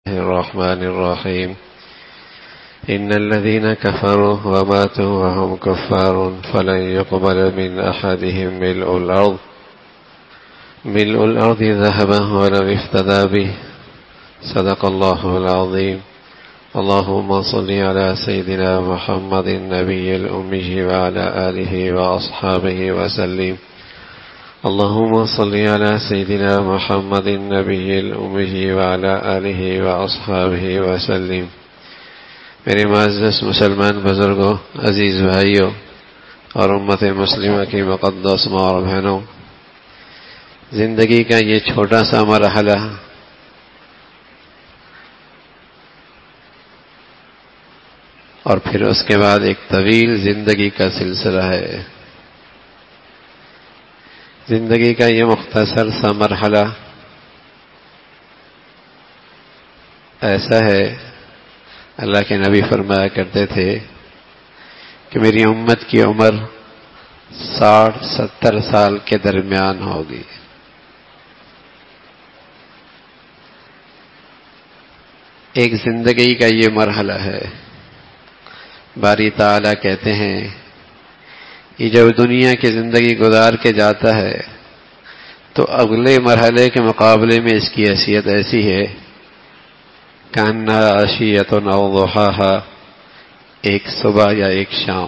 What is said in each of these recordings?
الرحمن الرحيم إن الذين كفروا وماتوا وهم كفار فلن يقبل من أحدهم ملء الأرض ذهبا ولو افتدى به صدق الله العظيم. اللهم صل على سيدنا محمد النبي الأمي وعلى آله وأصحابه وسلم. اللهم صل على سيدنا محمد النبي الأمي وعلى آلہ وأصحابہ وسلم. میرے معزز مسلمان بزرگوں، عزیز بھائیوں اور امت مسلمہ کی مقدس ماں اور بہنوں، زندگی کا یہ چھوٹا سا مرحلہ اور پھر اس کے بعد ایک طویل زندگی کا سلسلہ ہے. زندگی کا یہ مختصر سا مرحلہ ایسا ہے، اللہ کے نبی فرمایا کرتے تھے کہ میری امت کی عمر 60-70 سال کے درمیان ہوگی. ایک زندگی کا یہ مرحلہ ہے. باری تعالیٰ کہتے ہیں یہ جب دنیا کی زندگی گزار کے جاتا ہے تو اگلے مرحلے کے مقابلے میں اس کی حیثیت ایسی ہے کأنہا عشیۃ او ضحاہا، ایک صبح یا ایک شام.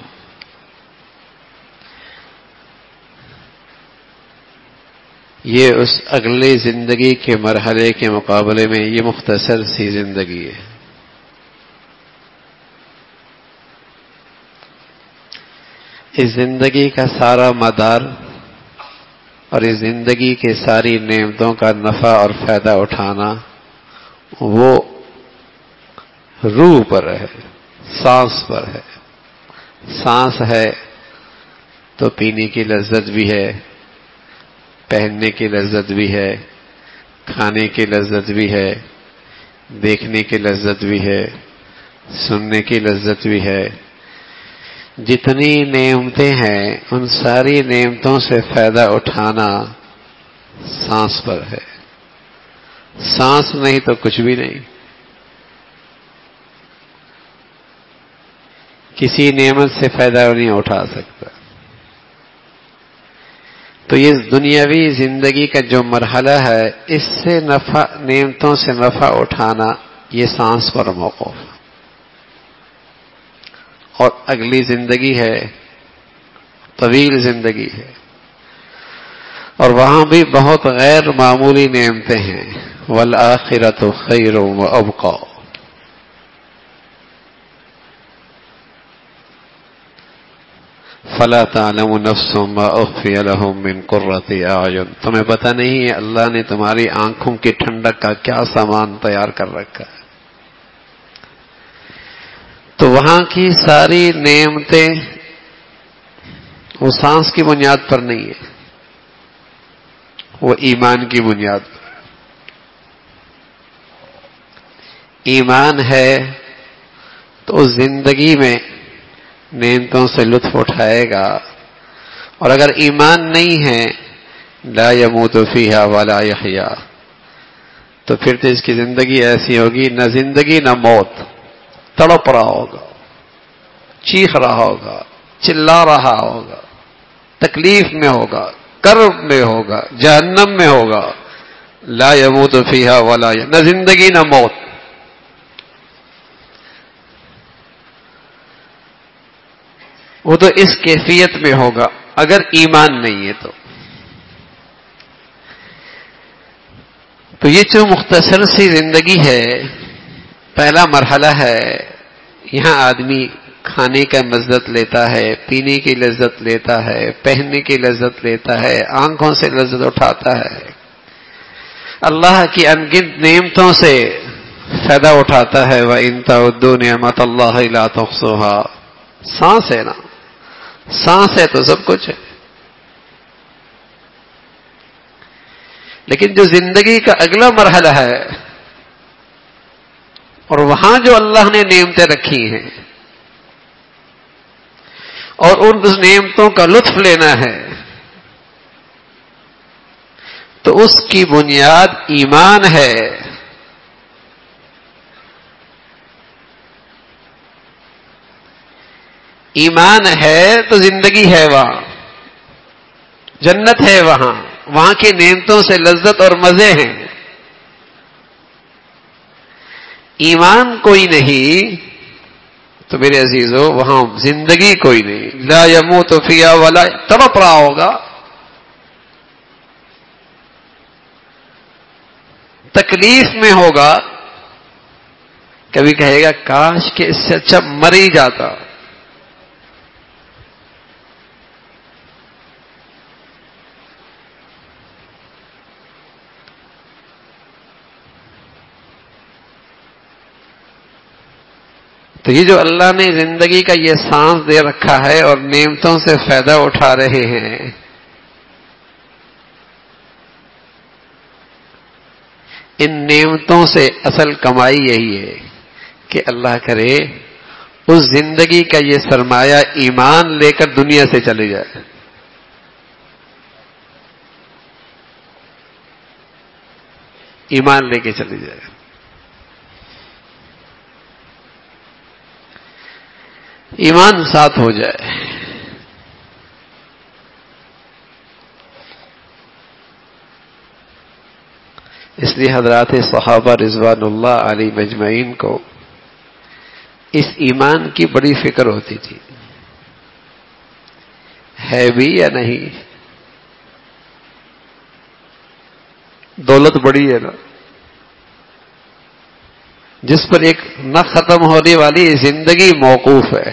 یہ اس اگلے زندگی کے مرحلے کے مقابلے میں یہ مختصر سی زندگی ہے. اس زندگی کا سارا مدار اور اس زندگی کے ساری نعمتوں کا نفع اور فائدہ اٹھانا وہ روح پر ہے، سانس پر ہے. سانس ہے تو پینے کی لذت بھی ہے، پہننے کی لذت بھی ہے، کھانے کی لذت بھی ہے، دیکھنے کی لذت بھی ہے، سننے کی لذت بھی ہے. جتنی نعمتیں ہیں ان ساری نعمتوں سے فائدہ اٹھانا سانس پر ہے. سانس نہیں تو کچھ بھی نہیں. کسی نعمت سے فائدہ نہیں اٹھا سکتا. تو یہ دنیاوی زندگی کا جو مرحلہ ہے اس سے نعمتوں سے نفع اٹھانا یہ سانس پر موقوف. اور اگلی زندگی ہے، طویل زندگی ہے، اور وہاں بھی بہت غیر معمولی نعمتیں ہیں. والآخرۃ خیر وابقیٰ. فلا تعلم نفس ما اخفی لهم من قرۃ اعین. تمہیں پتہ نہیں ہے اللہ نے تمہاری آنکھوں کی ٹھنڈک کا کیا سامان تیار کر رکھا ہے. تو وہاں کی ساری نعمتیں وہ سانس کی بنیاد پر نہیں ہے، وہ ایمان کی بنیاد پر. ایمان ہے تو اس زندگی میں نعمتوں سے لطف اٹھائے گا، اور اگر ایمان نہیں ہے لا یموت فیہا ولا یحیا، تو پھر تو اس کی زندگی ایسی ہوگی نہ زندگی نہ موت. تڑپ رہا ہوگا، چیخ رہا ہوگا، چلا رہا ہوگا، تکلیف میں ہوگا، کرب میں ہوگا، جہنم میں ہوگا. لا یموت فیہا ولا نہ زندگی نہ موت. وہ تو اس کیفیت میں ہوگا اگر ایمان نہیں ہے تو یہ جو مختصر سی زندگی ہے، پہلا مرحلہ ہے. یہاں آدمی کھانے کا لذت لیتا ہے، پینے کی لذت لیتا ہے، پہننے کی لذت لیتا ہے، آنکھوں سے لذت اٹھاتا ہے، اللہ کی انگنت نعمتوں سے فائدہ اٹھاتا ہے. وَإِن تَعُدُّوا نِعْمَتَ اللَّهِ لَا تُحْصُوهَا. سانس ہے نا، سانس ہے تو سب کچھ ہے. لیکن جو زندگی کا اگلا مرحلہ ہے اور وہاں جو اللہ نے نعمتیں رکھی ہیں اور ان نعمتوں کا لطف لینا ہے، تو اس کی بنیاد ایمان ہے. ایمان ہے تو زندگی ہے وہاں، جنت ہے وہاں کی نعمتوں سے لذت اور مزے ہیں. ایمان کوئی نہیں تو میرے عزیزو وہاں زندگی کوئی نہیں. لا يموت فیہا ولا، تڑپ رہا ہوگا، تکلیف میں ہوگا، کبھی کہے گا کاش کہ اس سے اچھا مر ہی جاتا. تو یہ جو اللہ نے زندگی کا یہ سانس دے رکھا ہے اور نعمتوں سے فائدہ اٹھا رہے ہیں، ان نعمتوں سے اصل کمائی یہی ہے کہ اللہ کرے اس زندگی کا یہ سرمایہ ایمان لے کر دنیا سے چلے جائے. ایمان لے کے چلے جائے. ایمان ساتھ ہو جائے. اس لیے حضرات صحابہ رضوان اللہ علیہ مجمعین کو اس ایمان کی بڑی فکر ہوتی تھی. ہے بھی یا نہیں؟ دولت بڑی ہے نا، جس پر ایک نہ ختم ہونے والی زندگی موقوف ہے،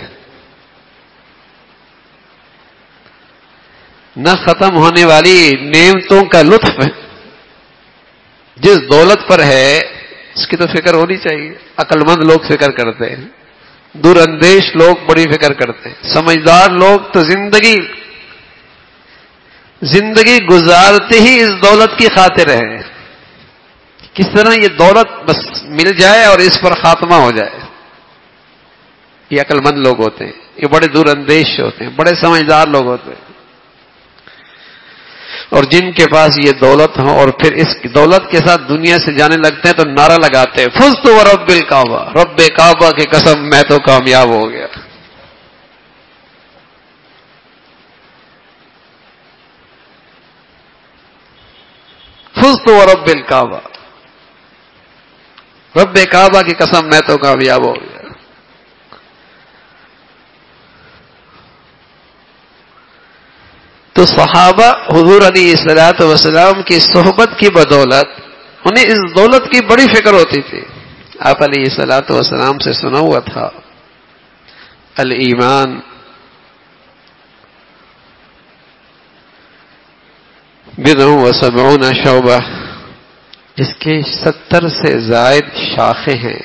نہ ختم ہونے والی نعمتوں کا لطف جس دولت پر ہے اس کی تو فکر ہونی چاہیے. عقل مند لوگ فکر کرتے ہیں، دور اندیش لوگ بڑی فکر کرتے ہیں، سمجھدار لوگ تو زندگی گزارتے ہی اس دولت کی خاطر ہے. کس طرح یہ دولت بس مل جائے اور اس پر خاتمہ ہو جائے. یہ عقل مند لوگ ہوتے ہیں، یہ بڑے دور اندیش ہوتے ہیں، بڑے سمجھدار لوگ ہوتے ہیں. اور جن کے پاس یہ دولت ہو اور پھر اس دولت کے ساتھ دنیا سے جانے لگتے ہیں تو نعرہ لگاتے ہیں فزت ورب الکعبہ، رب کعبہ کی قسم میں تو کامیاب ہو گیا. فزت ورب الکعبہ، رب کعبہ کی قسم میں تو کامیاب ہو گیا. تو صحابہ حضور علیہ الصلوۃ والسلام کی صحبت کی بدولت انہیں اس دولت کی بڑی فکر ہوتی تھی. آپ علیہ الصلوۃ والسلام سے سنا ہوا تھا الایمان بضع وسبعون شعبہ، اس کے 70 سے زائد شاخیں ہیں.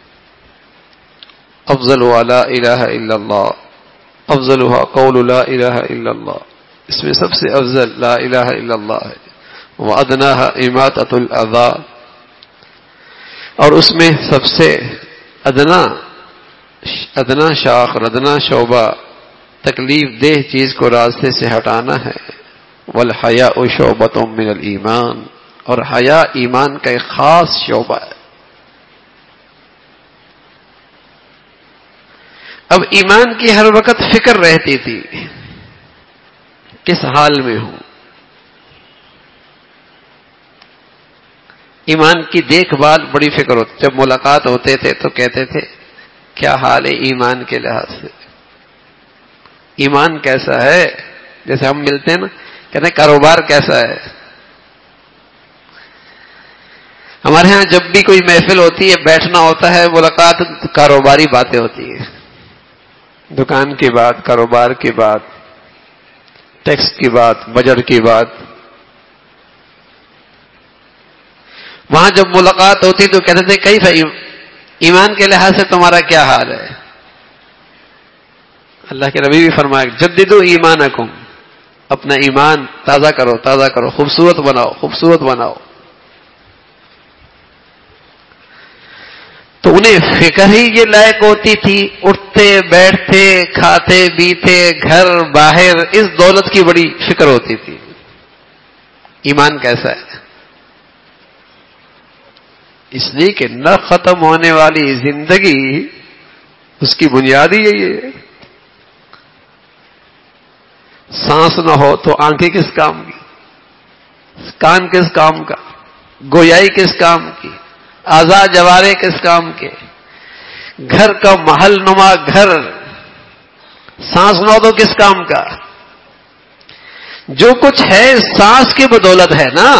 افضل لا الہ الا اللہ، افضلها قول لا الہ الا اللہ، اس میں سب سے افضل لا الہ الا اللہ ہے. وَأَدْنَاهَا إِمَاطَةُ الْأَذَى، اور اس میں سب سے ادنا شاخ اور ادنا شعبہ تکلیف دہ چیز کو راستے سے ہٹانا ہے. وَالْحَيَاءُ شُعْبَةٌ مِّنَ الْإِيمَانِ، اور حیا ایمان کا ایک خاص شعبہ ہے. اب ایمان کی ہر وقت فکر رہتی تھی کس حال میں ہوں. ایمان کی دیکھ بھال بڑی فکر ہوتی. جب ملاقات ہوتے تھے تو کہتے تھے کیا حال ہے ایمان کے لحاظ سے، ایمان کیسا ہے. جیسے ہم ملتے ہیں نا، کہتے ہیں کاروبار کیسا ہے. ہمارے ہاں جب بھی کوئی محفل ہوتی ہے، بیٹھنا ہوتا ہے، ملاقات کاروباری باتیں ہوتی ہیں، دکان کی بات، کاروبار کی بات، ٹیکس کی بات، بجٹ کی بات. وہاں جب ملاقات ہوتی تو کہتے تھے کیف ایمان کے لحاظ سے تمہارا کیا حال ہے. اللہ کے نبی بھی فرمایا جددوا ایمانکم، اپنا ایمان تازہ کرو، تازہ کرو، خوبصورت بناؤ، خوبصورت بناؤ. تو انہیں فکر ہی یہ لائق ہوتی تھی، اٹھتے بیٹھتے کھاتے پیتے گھر باہر اس دولت کی بڑی فکر ہوتی تھی. ایمان کیسا ہے؟ اس لیے کہ نہ ختم ہونے والی زندگی اس کی بنیاد ہی یہی ہے. سانس نہ ہو تو آنکھیں کس کام کی، کان کس کام کا، گویائی کس کام کی، اعضاء جوارے کس کام کے، گھر کا محل نما گھر سانس نہ ہو تو کس کام کا؟ جو کچھ ہے سانس کی بدولت ہے نا.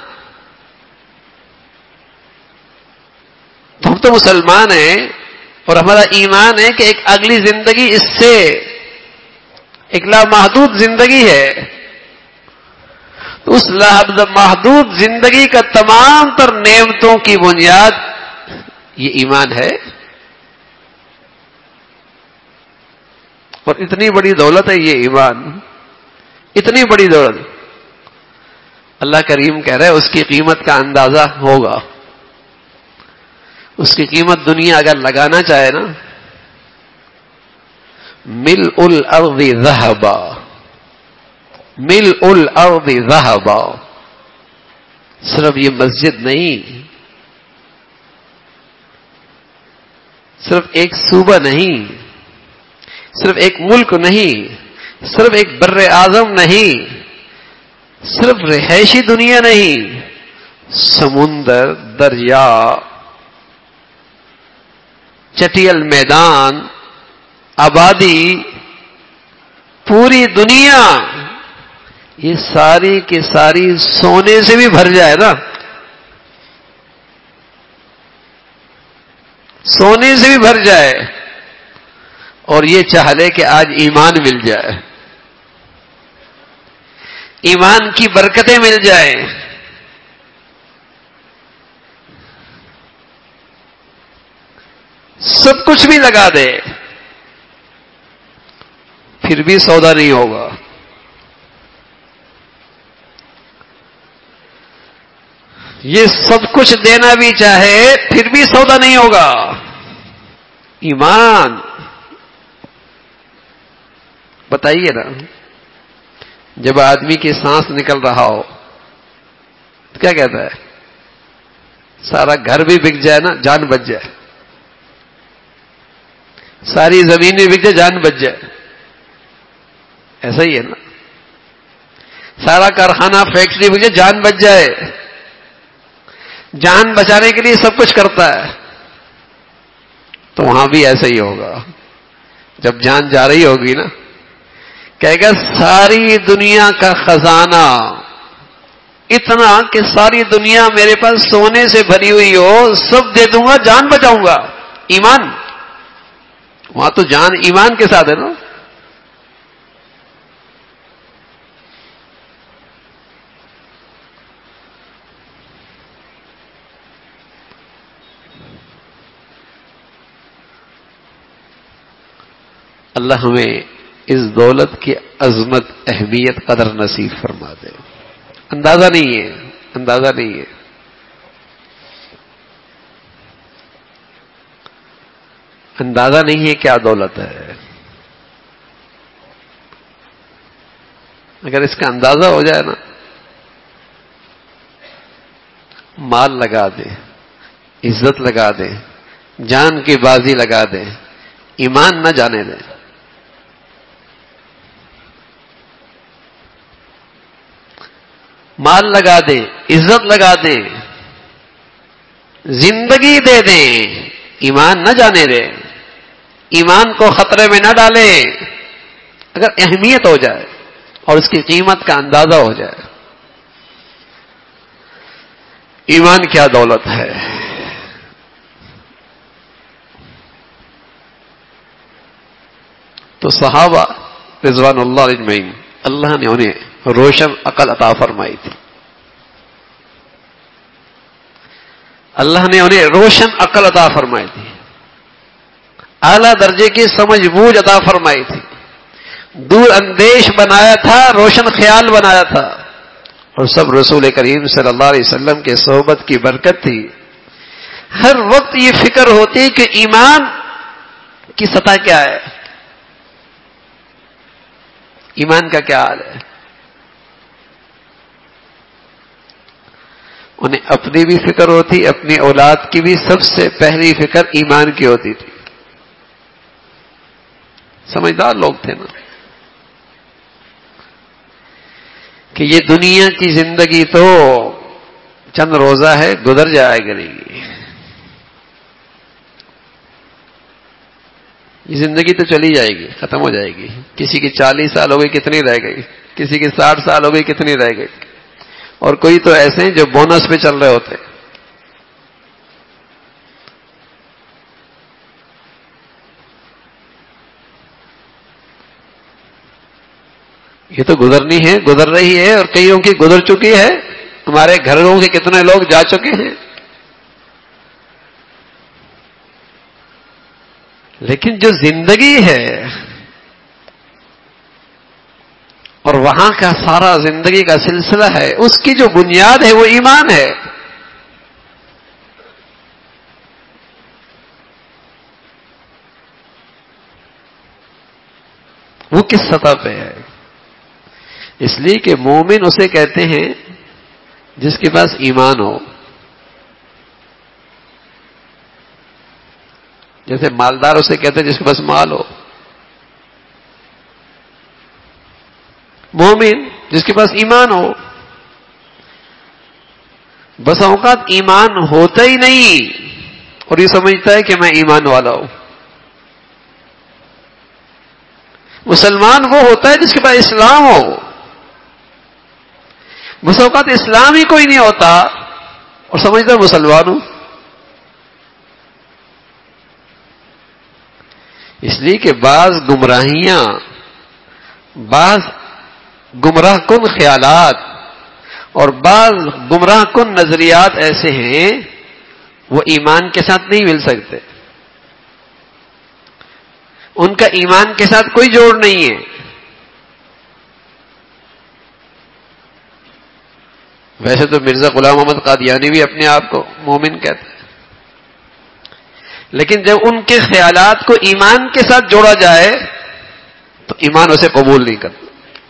تو ہم تو مسلمان ہیں اور ہمارا ایمان ہے کہ ایک اگلی زندگی اس سے ایک لامحدود زندگی ہے. تو اس لامحدود زندگی کا تمام تر نعمتوں کی بنیاد یہ ایمان ہے. اور اتنی بڑی دولت ہے یہ ایمان، اتنی بڑی دولت. اللہ کریم کہہ رہے اس کی قیمت کا اندازہ ہوگا. اس کی قیمت دنیا اگر لگانا چاہے نا، ملء الارض ذهبا، ملء الارض ذهبا. صرف یہ مسجد نہیں، صرف ایک صوبہ نہیں، صرف ایک ملک نہیں، صرف ایک بر اعظم نہیں، صرف رہائشی دنیا نہیں، سمندر، دریا، چٹیل میدان، آبادی، پوری دنیا، یہ ساری کی ساری سونے سے بھی بھر جائے نا، سونے سے بھی بھر جائے اور یہ چاہ لے کہ آج ایمان مل جائے، ایمان کی برکتیں مل جائیں، سب کچھ بھی لگا دے پھر بھی سودا نہیں ہوگا. یہ سب کچھ دینا بھی چاہے پھر بھی سودا نہیں ہوگا. ایمان بتائیے نا، جب آدمی کی سانس نکل رہا ہو تو کیا کہتا ہے؟ سارا گھر بھی بک جائے نا جان بچ جائے، ساری زمین بھی بک جائے جان بچ جائے. ایسا ہی ہے نا، سارا کارخانہ فیکٹری بک جائے جان بچ جائے. جان بچانے کے لیے سب کچھ کرتا ہے. تو وہاں بھی ایسا ہی ہوگا. جب جان جا رہی ہوگی نا، کہے گا ساری دنیا کا خزانہ اتنا کہ ساری دنیا میرے پاس سونے سے بھری ہوئی ہو، سب دے دوں گا، جان بچاؤں گا. ایمان، وہاں تو جان ایمان کے ساتھ ہے نا. اللہ ہمیں اس دولت کی عظمت، اہمیت، قدر نصیب فرما دے. اندازہ نہیں ہے، اندازہ نہیں ہے. اندازہ نہیں ہے کیا دولت ہے. اگر اس کا اندازہ ہو جائے نا، مال لگا دے، عزت لگا دے، جان کی بازی لگا دے، ایمان نہ جانے دے. مال لگا دیں، عزت لگا دیں، زندگی دے دیں، ایمان نہ جانے دیں، ایمان کو خطرے میں نہ ڈالیں. اگر اہمیت ہو جائے اور اس کی قیمت کا اندازہ ہو جائے، ایمان کیا دولت ہے. تو صحابہ رضوان اللہ اجمعین، اللہ نے انہیں روشن عقل عطا فرمائی تھی. اللہ نے انہیں روشن عقل عطا فرمائی تھی، اعلیٰ درجے کی سمجھ بوجھ عطا فرمائی تھی، دور اندیش بنایا تھا، روشن خیال بنایا تھا. اور سب رسول کریم صلی اللہ علیہ وسلم کے صحبت کی برکت تھی. ہر وقت یہ فکر ہوتی کہ ایمان کی سطح کیا ہے، ایمان کا کیا حال ہے. انہیں اپنی بھی فکر ہوتی، اپنی اولاد کی بھی. سب سے پہلی فکر ایمان کی ہوتی تھی. سمجھدار لوگ تھے نا. کہ یہ دنیا کی زندگی تو چند روزہ ہے، گزر جایا کرے گی. یہ زندگی تو چلی جائے گی، ختم ہو جائے گی. کسی کی 40 سال ہو گئی، کتنی رہ گئی؟ کسی کی 60 سال ہو گئی، کتنی رہ گئی؟ اور کوئی تو ایسے ہیں جو بونس پہ چل رہے ہوتے. یہ تو گزرنی ہے، گزر رہی ہے، اور کئیوں کی گزر چکی ہے. ہمارے گھروں کے کتنے لوگ جا چکے ہیں. لیکن جو زندگی ہے اور وہاں کا سارا زندگی کا سلسلہ ہے، اس کی جو بنیاد ہے وہ ایمان ہے. وہ کس سطح پہ ہے؟ اس لیے کہ مومن اسے کہتے ہیں جس کے پاس ایمان ہو. جیسے مالدار اسے کہتے ہیں جس کے پاس مال ہو. مومن جس کے پاس ایمان ہو. بس اوقات ایمان ہوتا ہی نہیں اور یہ سمجھتا ہے کہ میں ایمان والا ہوں. مسلمان وہ ہوتا ہے جس کے پاس اسلام ہو. بس اوقات اسلام ہی کوئی نہیں ہوتا اور سمجھتا ہے مسلمان ہوں. اس لیے کہ بعض گمراہیاں، بعض گمراہ کن خیالات اور بعض گمراہ کن نظریات ایسے ہیں وہ ایمان کے ساتھ نہیں مل سکتے. ان کا ایمان کے ساتھ کوئی جوڑ نہیں ہے. ویسے تو مرزا غلام محمد قادیانی بھی اپنے آپ کو مومن کہتے ہیں، لیکن جب ان کے خیالات کو ایمان کے ساتھ جوڑا جائے تو ایمان اسے قبول نہیں کرتا.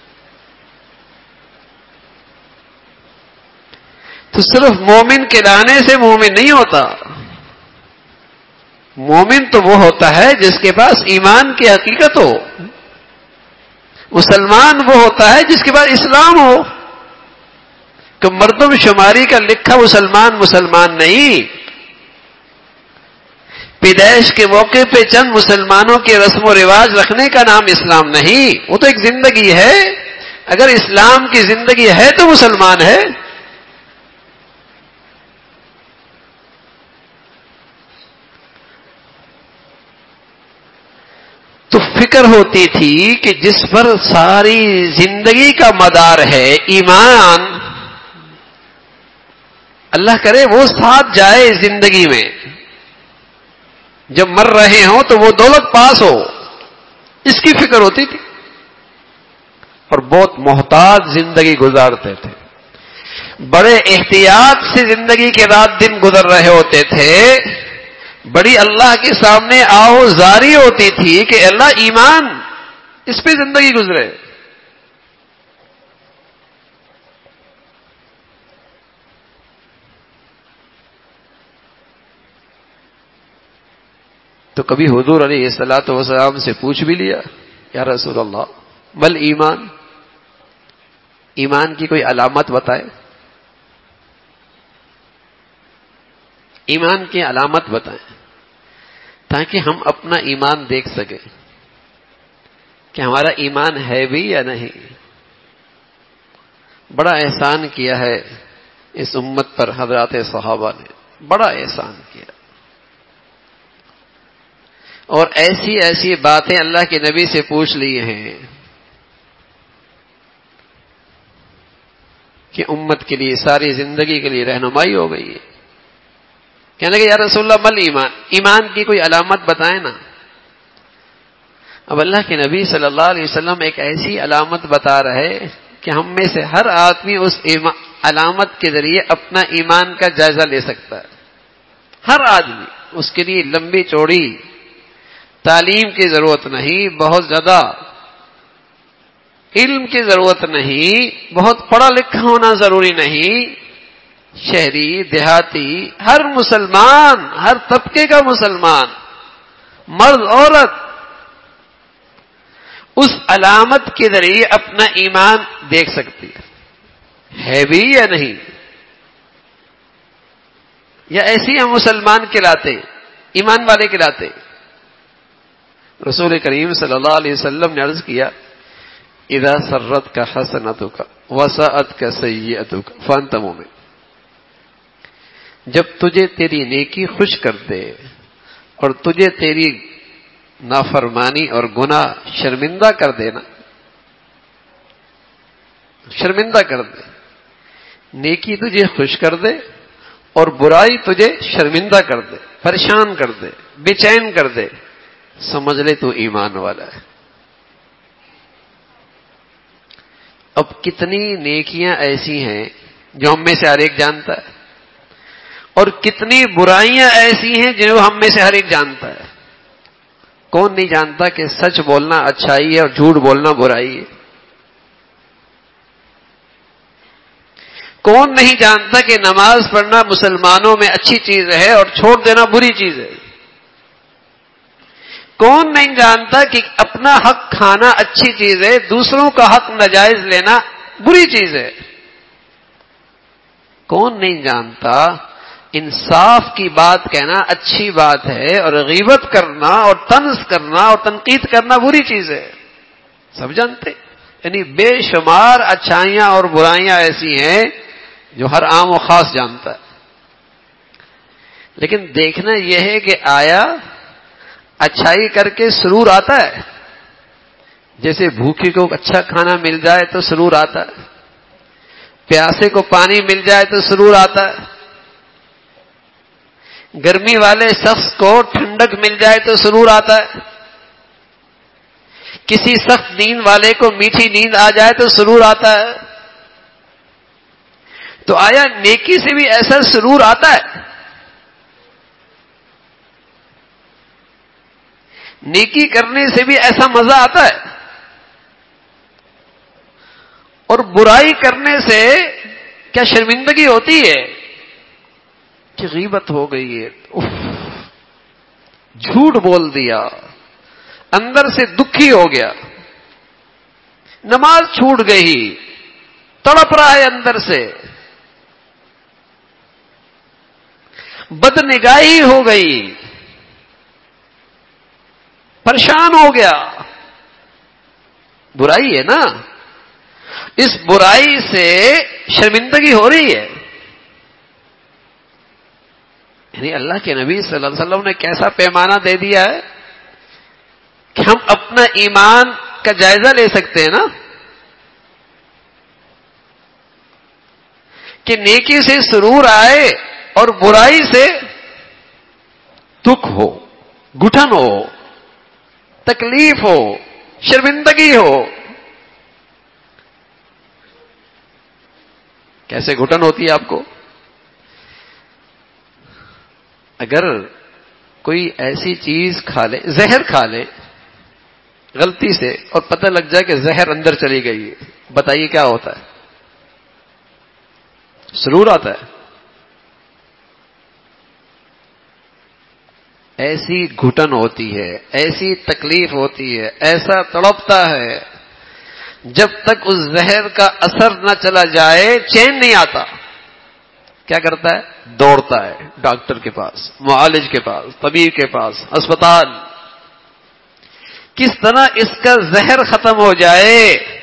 تو صرف مومن کہلانے سے مومن نہیں ہوتا. مومن تو وہ ہوتا ہے جس کے پاس ایمان کی حقیقت ہو. مسلمان وہ ہوتا ہے جس کے پاس اسلام ہو. کہ مردم شماری کا لکھا مسلمان مسلمان نہیں. پیدائش کے موقع پہ چند مسلمانوں کے رسم و رواج رکھنے کا نام اسلام نہیں. وہ تو ایک زندگی ہے. اگر اسلام کی زندگی ہے تو مسلمان ہے. تو فکر ہوتی تھی کہ جس پر ساری زندگی کا مدار ہے ایمان، اللہ کرے وہ ساتھ جائے زندگی میں. جب مر رہے ہوں تو وہ دولت پاس ہو، اس کی فکر ہوتی تھی. اور بہت محتاط زندگی گزارتے تھے. بڑے احتیاط سے زندگی کے رات دن گزر رہے ہوتے تھے. بڑی اللہ کے سامنے آہو زاری ہوتی تھی کہ اللہ ایمان اس پہ زندگی گزرے. تو کبھی حضور علیہ الصلوۃ والسلام سے پوچھ بھی لیا، یا رسول اللہ مل ایمان، ایمان کی کوئی علامت بتائے. ایمان کی علامت بتائیں تاکہ ہم اپنا ایمان دیکھ سکیں کہ ہمارا ایمان ہے بھی یا نہیں. بڑا احسان کیا ہے اس امت پر حضرات صحابہ نے، بڑا احسان کیا. اور ایسی ایسی باتیں اللہ کے نبی سے پوچھ لی ہیں کہ امت کے لیے ساری زندگی کے لیے رہنمائی ہو گئی ہے. کہنے لگے یا رسول اللہ مل ایمان، ایمان کی کوئی علامت بتائیں نا. اب اللہ کے نبی صلی اللہ علیہ وسلم ایک ایسی علامت بتا رہے کہ ہم میں سے ہر آدمی اس علامت کے ذریعے اپنا ایمان کا جائزہ لے سکتا ہے. ہر آدمی. اس کے لیے لمبی چوڑی تعلیم کی ضرورت نہیں، بہت زیادہ علم کی ضرورت نہیں، بہت پڑھا لکھا ہونا ضروری نہیں. شہری دیہاتی ہر مسلمان، ہر طبقے کا مسلمان، مرد عورت، اس علامت کے ذریعے اپنا ایمان دیکھ سکتی ہے. ہے بھی یا نہیں؟ یا ایسی ہم مسلمان کہلاتے، ایمان والے کہلاتے؟ رسول کریم صلی اللہ علیہ وسلم نے عرض کیا اذا سرت کا حسنتک وساءت کا سیئتک فانت مومن، جب تجھے تیری نیکی خوش کر دے اور تجھے تیری نافرمانی اور گناہ شرمندہ کر دے نا، شرمندہ کر دے، نیکی تجھے خوش کر دے اور برائی تجھے شرمندہ کر دے، پریشان کر دے، بے چین کر دے، سمجھ لے تو ایمان والا ہے۔ اب کتنی نیکیاں ایسی ہیں جو ہم میں سے ہر ایک جانتا ہے، اور کتنی برائیاں ایسی ہیں جو ہم میں سے ہر ایک جانتا ہے۔ کون نہیں جانتا کہ سچ بولنا اچھائی ہے اور جھوٹ بولنا برائی ہے؟ کون نہیں جانتا کہ نماز پڑھنا مسلمانوں میں اچھی چیز ہے اور چھوڑ دینا بری چیز ہے؟ کون نہیں جانتا کہ اپنا حق کھانا اچھی چیز ہے، دوسروں کا حق ناجائز لینا بری چیز ہے؟ کون نہیں جانتا انصاف کی بات کہنا اچھی بات ہے اور غیبت کرنا اور طنز کرنا اور تنقید کرنا بری چیز ہے؟ سب جانتے، یعنی بے شمار اچھائیاں اور برائیاں ایسی ہیں جو ہر عام و خاص جانتا ہے۔ لیکن دیکھنا یہ ہے کہ آیا اچھائی کر کے سرور آتا ہے؟ جیسے بھوکے کو اچھا کھانا مل جائے تو سرور آتا ہے، پیاسے کو پانی مل جائے تو سرور آتا ہے، گرمی والے شخص کو ٹھنڈک مل جائے تو سرور آتا ہے، کسی سخت نیند والے کو میٹھی نیند آ جائے تو سرور آتا ہے۔ تو آیا نیکی سے بھی ایسا سرور آتا ہے؟ نیکی کرنے سے بھی ایسا مزہ آتا ہے؟ اور برائی کرنے سے کیا شرمندگی ہوتی ہے کہ غیبت ہو گئی ہے، جھوٹ بول دیا، اندر سے دکھی ہو گیا، نماز چھوٹ گئی، تڑپ رہا ہے اندر سے، بدنگاہی ہو گئی، پریشان ہو گیا؟ برائی ہے نا، اس برائی سے شرمندگی ہو رہی ہے۔ یعنی اللہ کے نبی صلی اللہ علیہ وسلم نے کیسا پیمانہ دے دیا ہے کہ ہم اپنا ایمان کا جائزہ لے سکتے ہیں نا، کہ نیکی سے سرور آئے اور برائی سے دکھ ہو، گھٹن ہو، تکلیف ہو، شرمندگی ہو۔ کیسے گھٹن ہوتی ہے آپ کو؟ اگر کوئی ایسی چیز کھا لے، زہر کھا لے غلطی سے اور پتہ لگ جائے کہ زہر اندر چلی گئی ہے، بتائیے کیا ہوتا ہے؟ سرور آتا ہے؟ ایسی گھٹن ہوتی ہے، ایسی تکلیف ہوتی ہے، ایسا تڑپتا ہے، جب تک اس زہر کا اثر نہ چلا جائے چین نہیں آتا۔ کیا کرتا ہے؟ دوڑتا ہے ڈاکٹر کے پاس، معالج کے پاس، طبیب کے پاس، اسپتال، کس طرح اس کا زہر ختم ہو جائے۔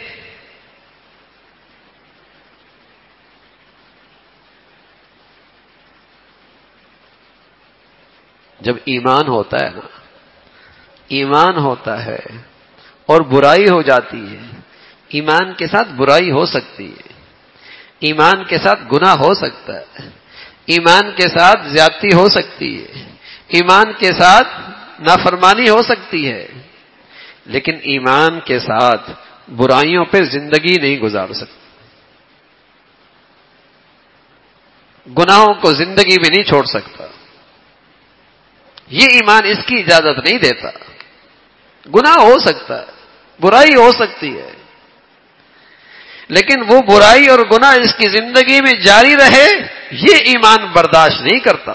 جب ایمان ہوتا ہے نا، ایمان ہوتا ہے اور برائی ہو جاتی ہے، ایمان کے ساتھ برائی ہو سکتی ہے، ایمان کے ساتھ گناہ ہو سکتا ہے، ایمان کے ساتھ زیادتی ہو سکتی ہے، ایمان کے ساتھ نافرمانی ہو سکتی ہے، لیکن ایمان کے ساتھ برائیوں پہ زندگی نہیں گزار سکتی، گناہوں کو زندگی میں نہیں چھوڑ سکتا۔ یہ ایمان اس کی اجازت نہیں دیتا۔ گناہ ہو سکتا ہے، برائی ہو سکتی ہے، لیکن وہ برائی اور گناہ اس کی زندگی میں جاری رہے، یہ ایمان برداشت نہیں کرتا۔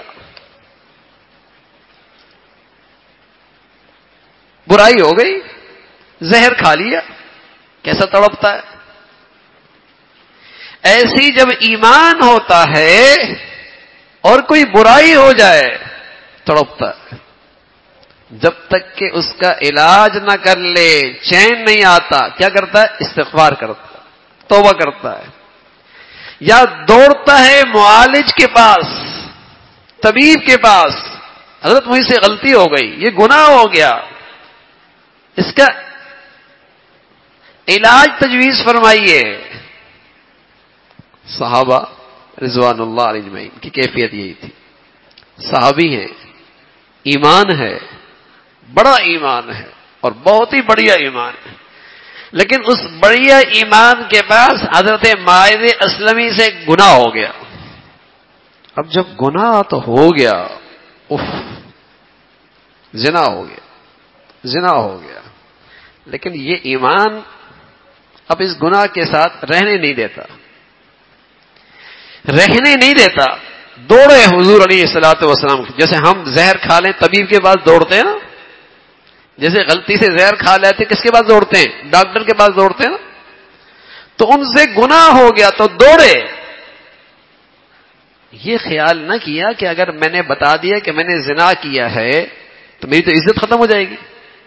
برائی ہو گئی، زہر کھا لیا، کیسا تڑپتا ہے؟ ایسی جب ایمان ہوتا ہے اور کوئی برائی ہو جائے تڑپتا ہے، جب تک کہ اس کا علاج نہ کر لے چین نہیں آتا. کیا کرتا ہے؟ استغفار کرتا ہے، توبہ کرتا ہے، یا دوڑتا ہے معالج کے پاس، طبیب کے پاس. حضرت مجھ سے غلطی ہو گئی، یہ گناہ ہو گیا، اس کا علاج تجویز فرمائیے. صحابہ رضوان اللہ علیہ اجمعین کی کیفیت یہی تھی. صحابی ہیں، ایمان ہے، بڑا ایمان ہے اور بہت ہی بڑھیا ایمان ہے، لیکن اس بڑھیا ایمان کے پاس حضرت ماعز اسلمی سے گناہ ہو گیا. اب جب گناہ تو ہو گیا، زنا ہو گیا، زنا ہو گیا، لیکن یہ ایمان اب اس گناہ کے ساتھ رہنے نہیں دیتا، رہنے نہیں دیتا. دوڑے حضور علیہ الصلوۃ والسلام، جیسے ہم زہر کھا لیں طبیب کے پاس دوڑتے ہیں نا، جیسے غلطی سے زہر کھا لیتے کس کے پاس دوڑتے ہیں؟ ڈاکٹر کے پاس دوڑتے ہیں نا. تو ان سے گناہ ہو گیا تو دوڑے. یہ خیال نہ کیا کہ اگر میں نے بتا دیا کہ میں نے زنا کیا ہے تو میری تو عزت ختم ہو جائے گی.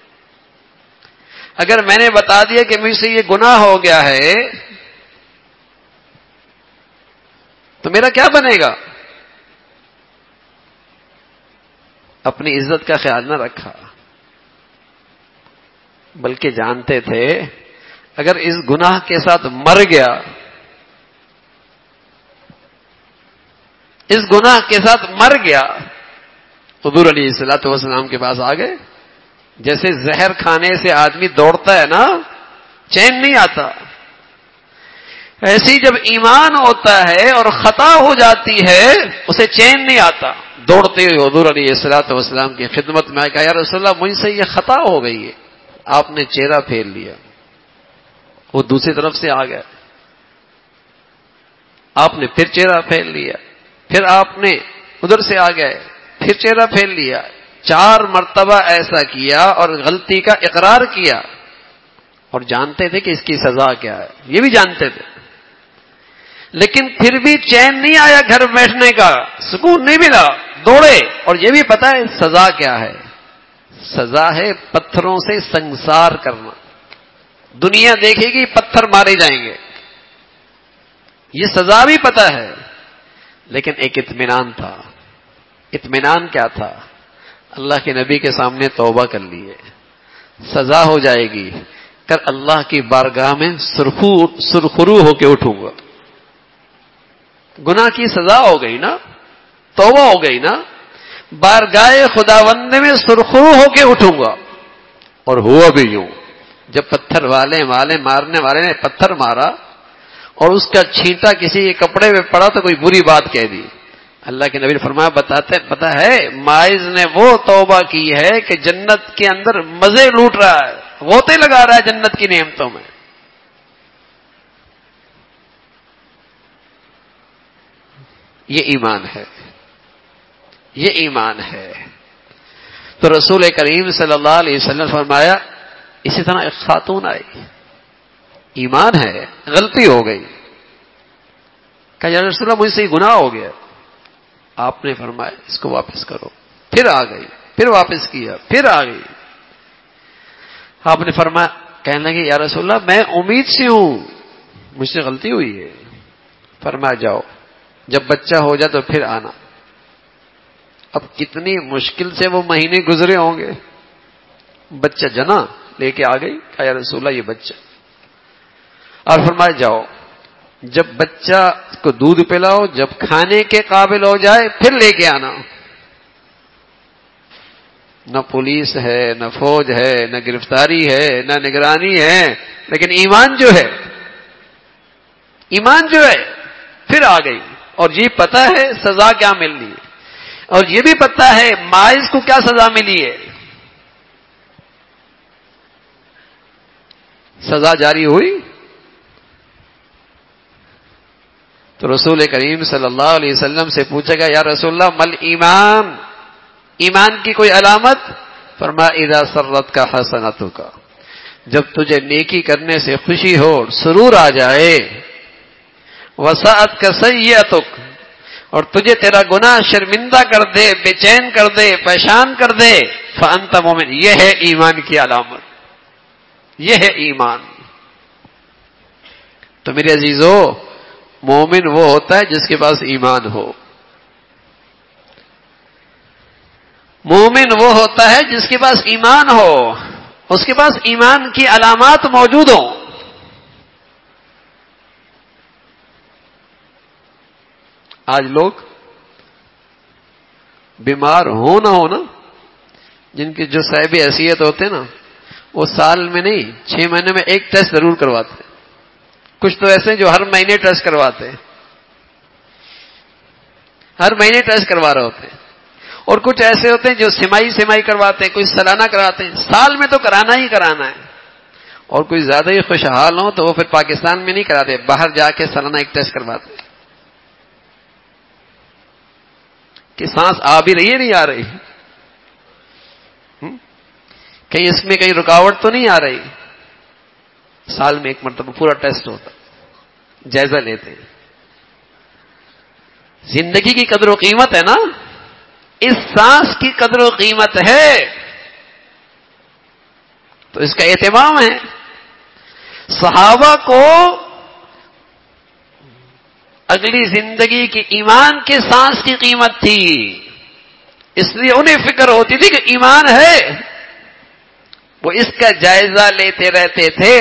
اگر میں نے بتا دیا کہ مجھ سے یہ گناہ ہو گیا ہے تو میرا کیا بنے گا؟ اپنی عزت کا خیال نہ رکھا، بلکہ جانتے تھے اگر اس گناہ کے ساتھ مر گیا، اس گناہ کے ساتھ مر گیا. حضور علیہ الصلوۃ والسلام کے پاس آ گئے. جیسے زہر کھانے سے آدمی دوڑتا ہے نا، چین نہیں آتا، ایسی جب ایمان ہوتا ہے اور خطا ہو جاتی ہے اسے چین نہیں آتا. دوڑتے ہوئے حضور علیہ الصلوۃ والسلام کی خدمت میں آئے، کہا یا رسول اللہ مجھ سے یہ خطا ہو گئی ہے. آپ نے چہرہ پھیر لیا، وہ دوسری طرف سے آ گیا. آپ نے پھر چہرہ پھیر لیا، پھر آپ نے ادھر سے آ گئے، پھر چہرہ پھیر لیا. 4 مرتبہ ایسا کیا اور غلطی کا اقرار کیا، اور جانتے تھے کہ اس کی سزا کیا ہے، یہ بھی جانتے تھے، لیکن پھر بھی چین نہیں آیا، گھر بیٹھنے کا سکون نہیں ملا. دوڑے، اور یہ بھی پتا ہے سزا کیا ہے. سزا ہے پتھروں سے سنسار کرنا. دنیا دیکھے گی پتھر مارے جائیں گے، یہ سزا بھی پتا ہے، لیکن ایک اطمینان تھا. اطمینان کیا تھا؟ اللہ کے نبی کے سامنے توبہ کر لیے، سزا ہو جائے گی، کر اللہ کی بارگاہ میں سرخرو ہو کے اٹھوں گا. گناہ کی سزا ہو گئی نا، توبہ ہو گئی نا، بارگاہ خداوند میں سرخرو ہو کے اٹھوں گا. اور ہوا بھی یوں. جب پتھر مارنے والے نے پتھر مارا اور اس کا چھینٹا کسی کے کپڑے میں پڑا تو کوئی بری بات کہہ دی. اللہ کے نبی نے فرمایا پتا ہے ماعز نے وہ توبہ کی ہے کہ جنت کے اندر مزے لوٹ رہا ہے، غوطے لگا رہا ہے جنت کی نعمتوں میں. یہ ایمان ہے، یہ ایمان ہے. تو رسول کریم صلی اللہ علیہ وسلم نے فرمایا اسی طرح ایک خاتون آئی، ایمان ہے، غلطی ہو گئی. کہا یا رسول اللہ مجھ سے گناہ ہو گیا. آپ نے فرمایا اس کو واپس کرو. پھر آ گئی، پھر واپس کیا، پھر آ گئی. آپ نے فرمایا، کہنے لگے یا رسول اللہ میں امید سے ہوں، مجھ سے غلطی ہوئی ہے. فرمایا جاؤ، جب بچہ ہو جائے تو پھر آنا. اب کتنی مشکل سے وہ مہینے گزرے ہوں گے. بچہ جنا لے کے آ گئی. کہا یا رسول اللہ یہ بچہ. اور فرمایا جاؤ، جب بچہ کو دودھ پلاؤ، جب کھانے کے قابل ہو جائے پھر لے کے آنا. نہ پولیس ہے، نہ فوج ہے، نہ گرفتاری ہے، نہ نگرانی ہے، لیکن ایمان جو ہے، ایمان جو ہے پھر آ گئی. اور یہ پتا ہے سزا کیا ملنی ہے، اور یہ بھی پتا ہے ماعز کو کیا سزا ملی ہے. سزا جاری ہوئی تو رسول کریم صلی اللہ علیہ وسلم سے پوچھا گیا یا رسول اللہ مل ایمان، ایمان کی کوئی علامت؟ فرمایا اذا سرت کا حسنتک کا، جب تجھے نیکی کرنے سے خوشی ہو، سرور آ جائے، وسعت کا سیئتک، اور تجھے تیرا گناہ شرمندہ کر دے، بے چین کر دے، پریشان کر دے، فانت مومن، یہ ہے ایمان کی علامت، یہ ہے ایمان۔ تو میرے عزیزو، مومن وہ ہوتا ہے جس کے پاس ایمان ہو، مومن وہ ہوتا ہے جس کے پاس ایمان ہو، اس کے پاس ایمان کی علامات موجود ہوں۔ آج لوگ بیمار ہو نہ ہو نا، جن کے جو صاحب حیثیت ہوتے ہیں نا، وہ سال میں نہیں 6 مہینے میں ایک ٹیسٹ ضرور کرواتے ہیں۔ کچھ تو ایسے جو ہر مہینے ٹیسٹ کرواتے ہیں، ہر مہینے ٹیسٹ کروا رہے ہوتے ہیں، اور کچھ ایسے ہوتے ہیں جو سمائی کرواتے ہیں، کوئی سالانہ کراتے ہیں، سال میں تو کرانا ہی کرانا ہے۔ اور کوئی زیادہ ہی خوشحال ہو تو وہ پھر پاکستان میں نہیں کراتے، باہر جا کے سالانہ ایک ٹیسٹ کرواتے ہیں کہ سانس آ بھی رہی ہے نہیں آ رہی، کہیں اس میں کہیں رکاوٹ تو نہیں آ رہی۔ سال میں ایک مرتبہ پورا ٹیسٹ ہوتا، جائزہ لیتے ہیں۔ زندگی کی قدر و قیمت ہے نا، اس سانس کی قدر و قیمت ہے، تو اس کا اہتمام ہے۔ صحابہ کو اگلی زندگی کی ایمان کے سانس کی قیمت تھی، اس لیے انہیں فکر ہوتی تھی کہ ایمان ہے، وہ اس کا جائزہ لیتے رہتے تھے۔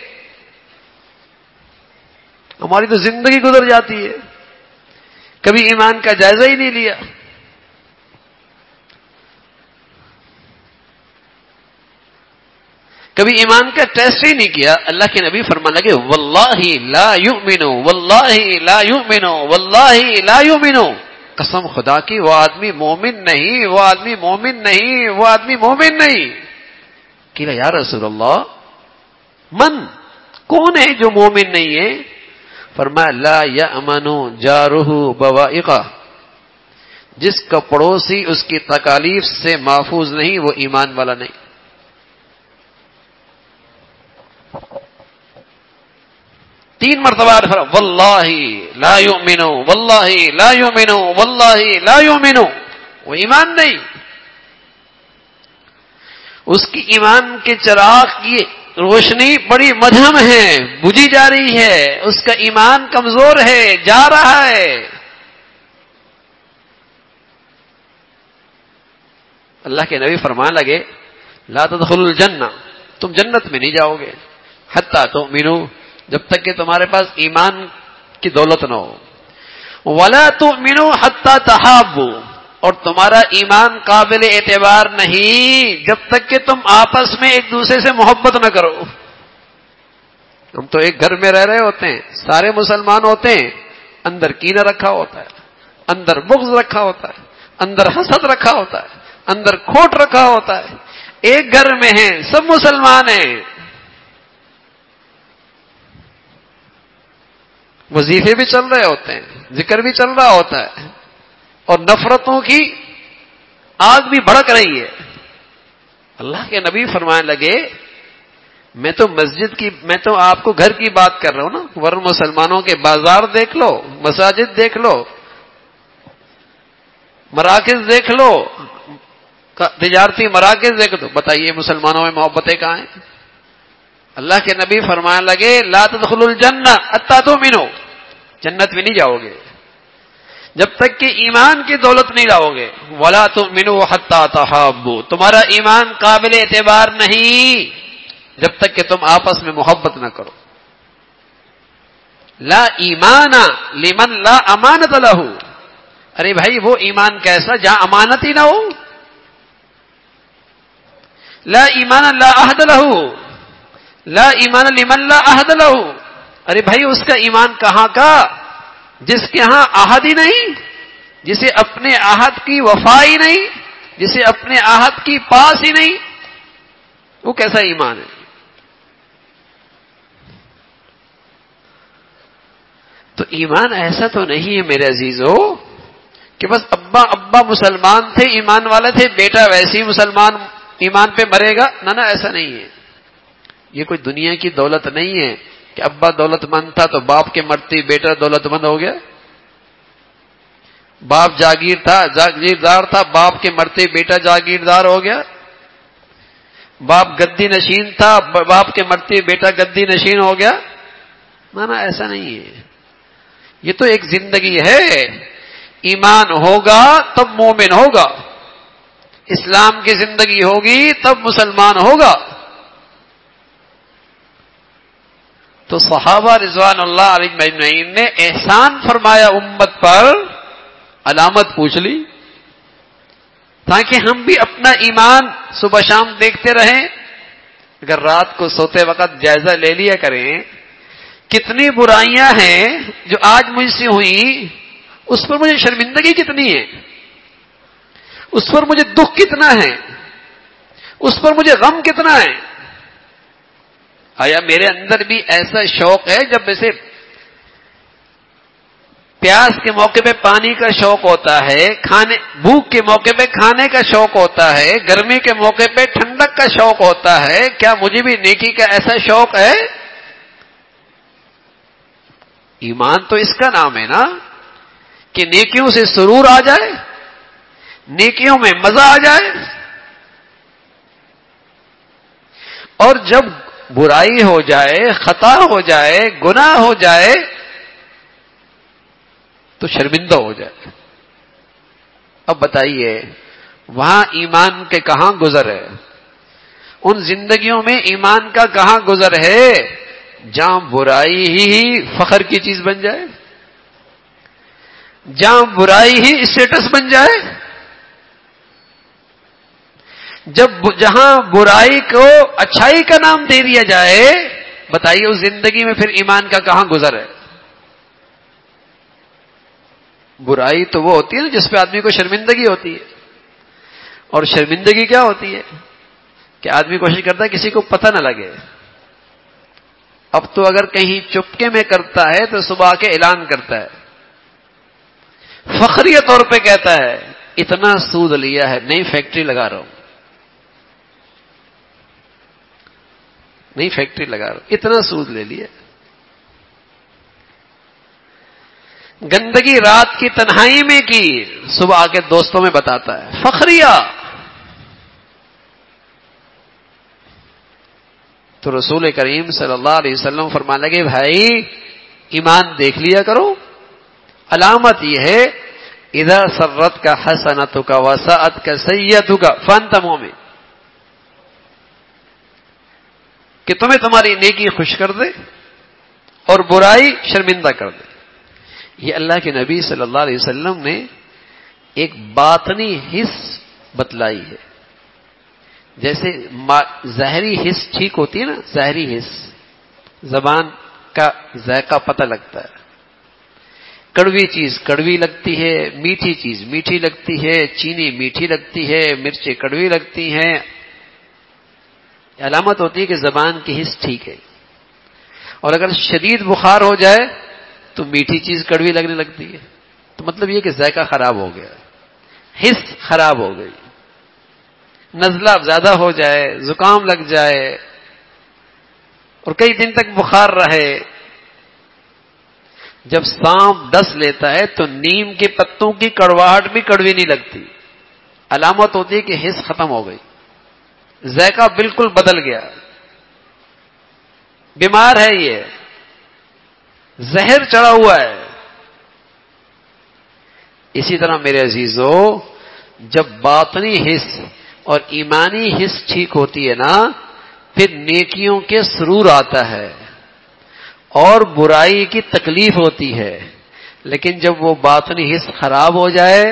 ہماری تو زندگی گزر جاتی ہے، کبھی ایمان کا جائزہ ہی نہیں لیا۔ کبھی ایمان کا ٹیسٹ ہی نہیں کیا۔ اللہ کے نبی فرمانے لگے واللہ لا یؤمن، واللہ لا یؤمن، واللہ لا یؤمن، قسم خدا کی وہ آدمی مومن نہیں، وہ آدمی مومن نہیں، وہ آدمی مومن نہیں۔ کہ یا رسول اللہ من، کون ہے جو مومن نہیں ہے؟ فرمایا لا یأمن جارہ بوائقہ، جس کا پڑوسی اس کی تکالیف سے محفوظ نہیں وہ ایمان والا نہیں۔ تین مرتبہ واللہ لا یؤمن، واللہ لا یؤمن، واللہ لا یؤمن، وہ ایمان نہیں۔ اس کی ایمان کے چراغ کی روشنی بڑی مدھم ہے، بجھی جا رہی ہے، اس کا ایمان کمزور ہے، جا رہا ہے۔ اللہ کے نبی فرمانے لگے لا تدخلوا الجنہ، تم جنت میں نہیں جاؤ گے حتی تؤمنوا، جب تک کہ تمہارے پاس ایمان کی دولت نہ ہو، ولا تؤمنوا حتی تحابوا، اور تمہارا ایمان قابل اعتبار نہیں جب تک کہ تم آپس میں ایک دوسرے سے محبت نہ کرو۔ ہم تو ایک گھر میں رہ رہے ہوتے ہیں، سارے مسلمان ہوتے ہیں، اندر کینہ رکھا ہوتا ہے، اندر بغض رکھا ہوتا ہے، اندر حسد رکھا ہوتا ہے، اندر کھوٹ رکھا ہوتا ہے۔ ایک گھر میں ہیں، سب مسلمان ہیں، وظیفے بھی چل رہے ہوتے ہیں، ذکر بھی چل رہا ہوتا ہے، اور نفرتوں کی آگ بھی بھڑک رہی ہے۔ اللہ کے نبی فرمانے لگے میں تو آپ کو گھر کی بات کر رہا ہوں نا، ورنہ مسلمانوں کے بازار دیکھ لو، مساجد دیکھ لو، مراکز دیکھ لو، تجارتی مراکز دیکھ لو، بتائیے مسلمانوں میں محبتیں کہاں ہیں؟ اللہ کے نبی فرمانے لگے لا تدخلوا الجنہ حتی تؤمنوا، جنت میں نہیں جاؤ گے جب تک کہ ایمان کی دولت نہیں لاؤ گے، ولا تؤمنوا حتی تحابوا، تمہارا ایمان قابل اعتبار نہیں جب تک کہ تم آپس میں محبت نہ کرو۔ لا ایمان لمن لا امانت لہ، ارے بھائی وہ ایمان کیسا جہاں امانت ہی نہ ہو؟ لا ایمان لا عہد لہ، لا ایمان لمن لا عہد لہ، ارے بھائی اس کا ایمان کہاں کا جس کے ہاں عہد ہی نہیں، جسے اپنے عہد کی وفا ہی نہیں، جسے اپنے عہد کی پاس ہی نہیں، وہ کیسا ایمان ہے؟ تو ایمان ایسا تو نہیں ہے میرے عزیزو کہ بس ابا مسلمان تھے، ایمان والے تھے، بیٹا ویسے ہی مسلمان ایمان پہ مرے گا، نہ ایسا نہیں ہے۔ یہ کوئی دنیا کی دولت نہیں ہے کہ ابا دولت مند تھا تو باپ کے مرتے ہی بیٹا دولت مند ہو گیا؟ باپ جاگیردار تھا، باپ کے مرتے ہی بیٹا جاگیردار ہو گیا؟ باپ گدی نشین تھا، باپ کے مرتے ہی بیٹا گدی نشین ہو گیا؟ نا ایسا نہیں ہے. یہ تو ایک زندگی ہے. ایمان ہوگا تب مومن ہوگا، اسلام کی زندگی ہوگی تب مسلمان ہوگا. تو صحابہ رضوان اللہ علیہم اجمعین نے احسان فرمایا امت پر، علامت پوچھ لی تاکہ ہم بھی اپنا ایمان صبح شام دیکھتے رہیں. اگر رات کو سوتے وقت جائزہ لے لیا کریں کتنی برائیاں ہیں جو آج مجھ سے ہوئی، اس پر مجھے شرمندگی کتنی ہے، اس پر مجھے دکھ کتنا ہے، اس پر مجھے غم کتنا ہے. آیا میرے اندر بھی ایسا شوق ہے جب ویسے پیاس کے موقع پہ پانی کا شوق ہوتا ہے، بھوک کے موقع پہ کھانے کا شوق ہوتا ہے، گرمی کے موقع پہ ٹھنڈک کا شوق ہوتا ہے، کیا مجھے بھی نیکی کا ایسا شوق ہے؟ ایمان تو اس کا نام ہے نا کہ نیکیوں سے سرور آ جائے، نیکیوں میں مزہ آ جائے. اور جب برائی ہو جائے، خطا ہو جائے، گناہ ہو جائے تو شرمندہ ہو جائے. اب بتائیے وہاں ایمان کے کہاں گزر ہے؟ ان زندگیوں میں ایمان کا کہاں گزر ہے جہاں برائی ہی فخر کی چیز بن جائے، جہاں برائی ہی اسٹیٹس بن جائے، جہاں برائی کو اچھائی کا نام دے دیا جائے. بتائیے اس زندگی میں پھر ایمان کا کہاں گزر ہے؟ برائی تو وہ ہوتی ہے نا جس پہ آدمی کو شرمندگی ہوتی ہے. اور شرمندگی کیا ہوتی ہے کہ آدمی کوشش کرتا ہے کسی کو پتہ نہ لگے. اب تو اگر کہیں چپکے میں کرتا ہے تو صبح آ کے اعلان کرتا ہے، فخریہ طور پہ کہتا ہے اتنا سود لیا ہے، نئی فیکٹری لگا رہا ہوں، نئی فیکٹری لگا رہا ہوں، اتنا سود لے لیا. گندگی رات کی تنہائی میں کی، صبح آ کے دوستوں میں بتاتا ہے فخریہ. تو رسول کریم صلی اللہ علیہ وسلم فرمانے لگے بھائی ایمان دیکھ لیا کرو. علامت یہ ہے اذا سرت کا حسنتک وساءت کا سیئتک فانت مومن، کہ تمہیں تمہاری نیکی خوش کر دے اور برائی شرمندہ کر دے. یہ اللہ کے نبی صلی اللہ علیہ وسلم نے ایک باطنی حس بتلائی ہے. جیسے ظاہری حس ٹھیک ہوتی ہے نا، ظاہری حس زبان کا ذائقہ پتہ لگتا ہے، کڑوی چیز کڑوی لگتی ہے، میٹھی چیز میٹھی لگتی ہے، چینی میٹھی لگتی ہے، مرچیں کڑوی لگتی ہیں. علامت ہوتی ہے کہ زبان کی حس ٹھیک ہے. اور اگر شدید بخار ہو جائے تو میٹھی چیز کڑوی لگنے لگتی ہے، تو مطلب یہ کہ ذائقہ خراب ہو گیا، حس خراب ہو گئی. نزلہ زیادہ ہو جائے، زکام لگ جائے اور کئی دن تک بخار رہے، جب سانپ ڈس لیتا ہے تو نیم کے پتوں کی کڑواہٹ بھی کڑوی نہیں لگتی. علامت ہوتی ہے کہ حس ختم ہو گئی، ذائقہ بالکل بدل گیا، بیمار ہے، یہ زہر چڑھا ہوا ہے. اسی طرح میرے عزیزو جب باطنی حس اور ایمانی حس ٹھیک ہوتی ہے نا پھر نیکیوں کے سرور آتا ہے اور برائی کی تکلیف ہوتی ہے. لیکن جب وہ باطنی حس خراب ہو جائے،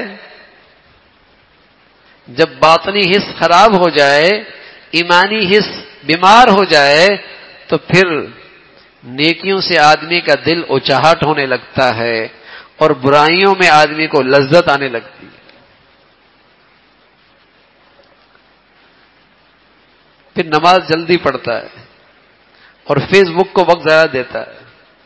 جب باطنی حس خراب ہو جائے، ایمانی حس بیمار ہو جائے تو پھر نیکیوں سے آدمی کا دل اچاہٹ ہونے لگتا ہے اور برائیوں میں آدمی کو لذت آنے لگتی ہے. پھر نماز جلدی پڑھتا ہے اور فیس بک کو وقت زیادہ دیتا ہے.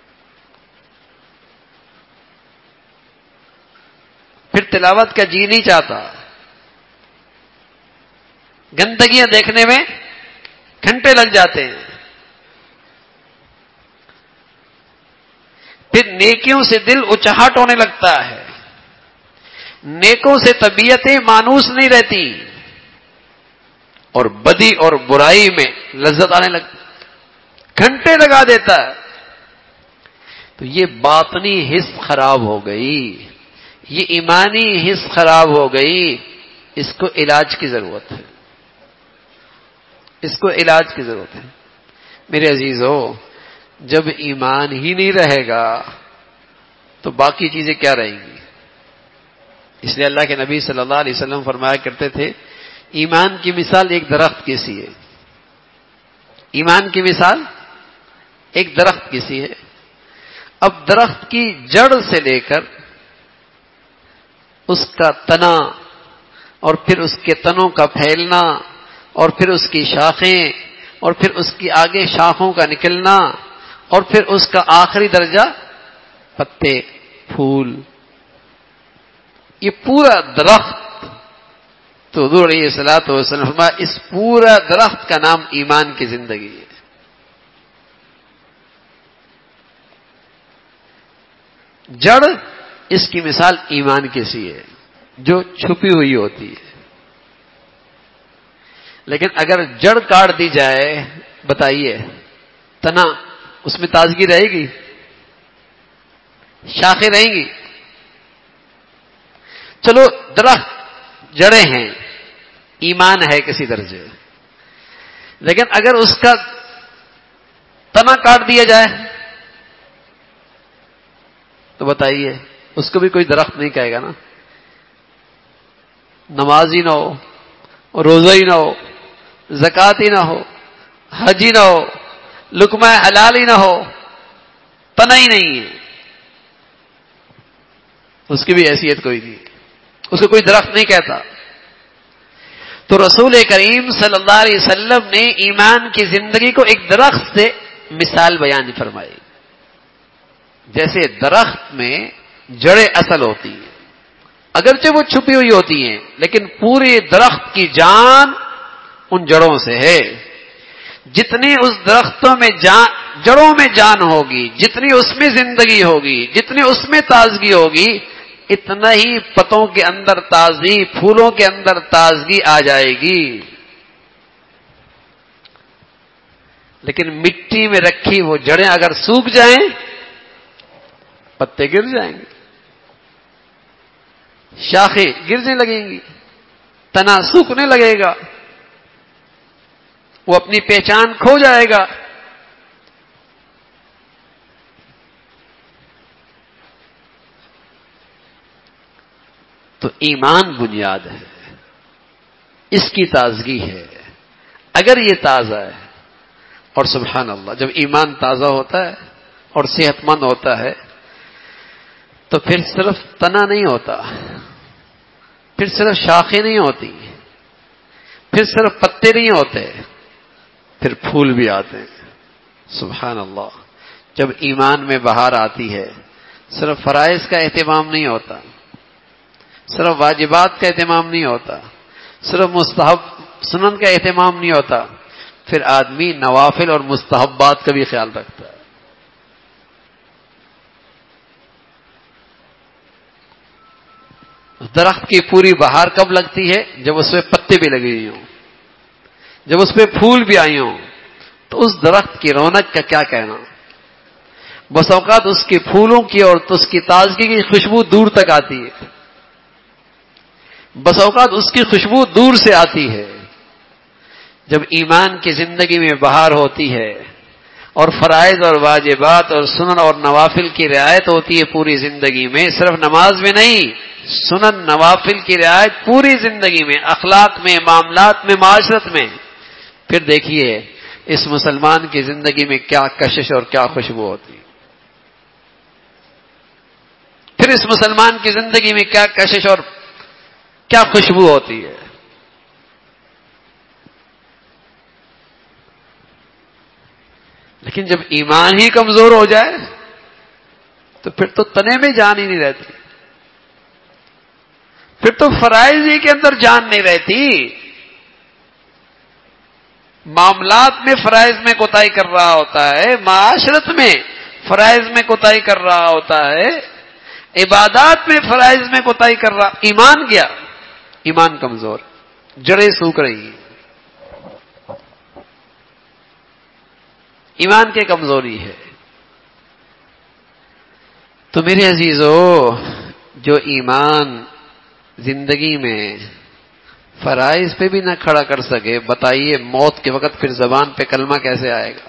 پھر تلاوت کا جی نہیں چاہتا، گندگیاں دیکھنے میں گھنٹے لگ جاتے ہیں. پھر نیکیوں سے دل اچاہٹ ہونے لگتا ہے، نیکوں سے طبیعتیں مانوس نہیں رہتی، اور بدی اور برائی میں لذت آنے لگتی، گھنٹے لگا دیتا ہے. تو یہ باطنی حس خراب ہو گئی، یہ ایمانی حس خراب ہو گئی. اس کو علاج کی ضرورت ہے، اس کو علاج کی ضرورت ہے. میرے عزیزو، جب ایمان ہی نہیں رہے گا تو باقی چیزیں کیا رہیں گی؟ اس لیے اللہ کے نبی صلی اللہ علیہ وسلم فرمایا کرتے تھے، ایمان کی مثال ایک درخت کی سی ہے. ایمان کی مثال ایک درخت کی سی ہے. اب درخت کی جڑ سے لے کر اس کا تنا، اور پھر اس کے تنوں کا پھیلنا، اور پھر اس کی شاخیں، اور پھر اس کی آگے شاخوں کا نکلنا، اور پھر اس کا آخری درجہ پتے، پھول، یہ پورا درخت. تو حضور علیہ الصلوۃ والسلام فرمایا اس پورا درخت کا نام ایمان کی زندگی ہے. جڑ اس کی مثال ایمان کی سی ہے جو چھپی ہوئی ہوتی ہے. لیکن اگر جڑ کاٹ دی جائے، بتائیے تنا اس میں تازگی رہے گی؟ شاخیں رہیں گی؟ چلو درخت جڑیں ہیں، ایمان ہے کسی درجے، لیکن اگر اس کا تنا کاٹ دیا جائے تو بتائیے اس کو بھی کوئی درخت نہیں کہے گا نا. نماز ہی نہ ہو، روزہ ہی نہ ہو، زکات ہی نہ ہو، حج ہی نہ ہو، لقمہ حلال ہی نہ ہو، تنا ہی نہیں ہے، اس کی بھی حیثیت کوئی نہیں، اس کو کوئی درخت نہیں کہتا. تو رسول کریم صلی اللہ علیہ وسلم نے ایمان کی زندگی کو ایک درخت سے مثال بیان فرمائی. جیسے درخت میں جڑیں اصل ہوتی ہیں، اگرچہ وہ چھپی ہوئی ہوتی ہیں، لیکن پورے درخت کی جان ان جڑوں سے ہے. جتنی اس درختوں میں جڑوں میں جان ہوگی، جتنی اس میں زندگی ہوگی، جتنی اس میں تازگی ہوگی، اتنا ہی پتوں کے اندر تازگی، پھولوں کے اندر تازگی آ جائے گی. لیکن مٹی میں رکھی وہ جڑیں اگر سوکھ جائیں، پتے گر جائیں گے، شاخیں گرنے لگیں گی، تنا سوکھنے لگے گا، وہ اپنی پہچان کھو جائے گا. تو ایمان بنیاد ہے، اس کی تازگی ہے. اگر یہ تازہ ہے، اور سبحان اللہ جب ایمان تازہ ہوتا ہے اور صحت مند ہوتا ہے تو پھر صرف تنا نہیں ہوتا، پھر صرف شاخیں نہیں ہوتی، پھر صرف پتے نہیں ہوتے، پھر پھول بھی آتے ہیں. سبحان اللہ. جب ایمان میں بہار آتی ہے، صرف فرائض کا اہتمام نہیں ہوتا، صرف واجبات کا اہتمام نہیں ہوتا، صرف مستحب سنن کا اہتمام نہیں ہوتا، پھر آدمی نوافل اور مستحبات کا بھی خیال رکھتا ہے. درخت کی پوری بہار کب لگتی ہے؟ جب اس پہ پتے بھی لگے ہوئے ہوں، جب اس پہ پھول بھی آئے ہوں. تو اس درخت کی رونق کا کیا کہنا. بس اوقات اس کے پھولوں کی اور اس کی تازگی کی خوشبو دور تک آتی ہے، بس اوقات اس کی خوشبو دور سے آتی ہے. جب ایمان کی زندگی میں بہار ہوتی ہے اور فرائض اور واجبات اور سنن اور نوافل کی رعایت ہوتی ہے پوری زندگی میں، صرف نماز میں نہیں، سنن نوافل کی رعایت پوری زندگی میں، اخلاق میں، معاملات میں، معاشرت میں، پھر دیکھیے اس مسلمان کی زندگی میں کیا کشش اور کیا خوشبو ہوتی ہے. پھر اس مسلمان کی زندگی میں کیا کشش اور کیا خوشبو ہوتی ہے. لیکن جب ایمان ہی کمزور ہو جائے تو پھر تو تنے میں جان ہی نہیں رہتی، پھر تو فرائض ہی کے اندر جان نہیں رہتی. معاملات میں فرائض میں کوتاہی کر رہا ہوتا ہے، معاشرت میں فرائض میں کوتاہی کر رہا ہوتا ہے، عبادات میں فرائض میں کوتاہی کر رہا، ایمان گیا، ایمان کمزور، جڑیں سوکھ رہی ہیں، ایمان کی کمزوری ہے۔ تو میرے عزیزو، جو ایمان زندگی میں فرائض پہ بھی نہ کھڑا کر سکے، بتائیے موت کے وقت پھر زبان پہ کلمہ کیسے آئے گا؟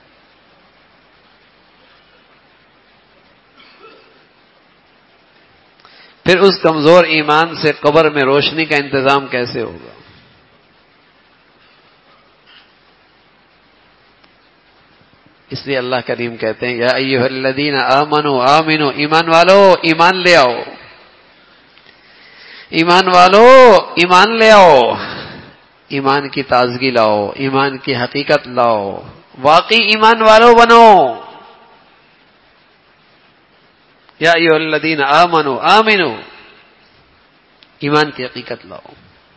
پھر اس کمزور ایمان سے قبر میں روشنی کا انتظام کیسے ہوگا؟ اس لیے اللہ کریم کہتے ہیں یا ایھا الذین آمنوا آمنو، ایمان والو ایمان لے آؤ، ایمان والو ایمان لے آؤ، ایمان کی تازگی لاؤ، ایمان کی حقیقت لاؤ، واقعی ایمان والو بنو۔ یا ایھا الذین آمنوا آمنو، ایمان کی حقیقت لاؤ۔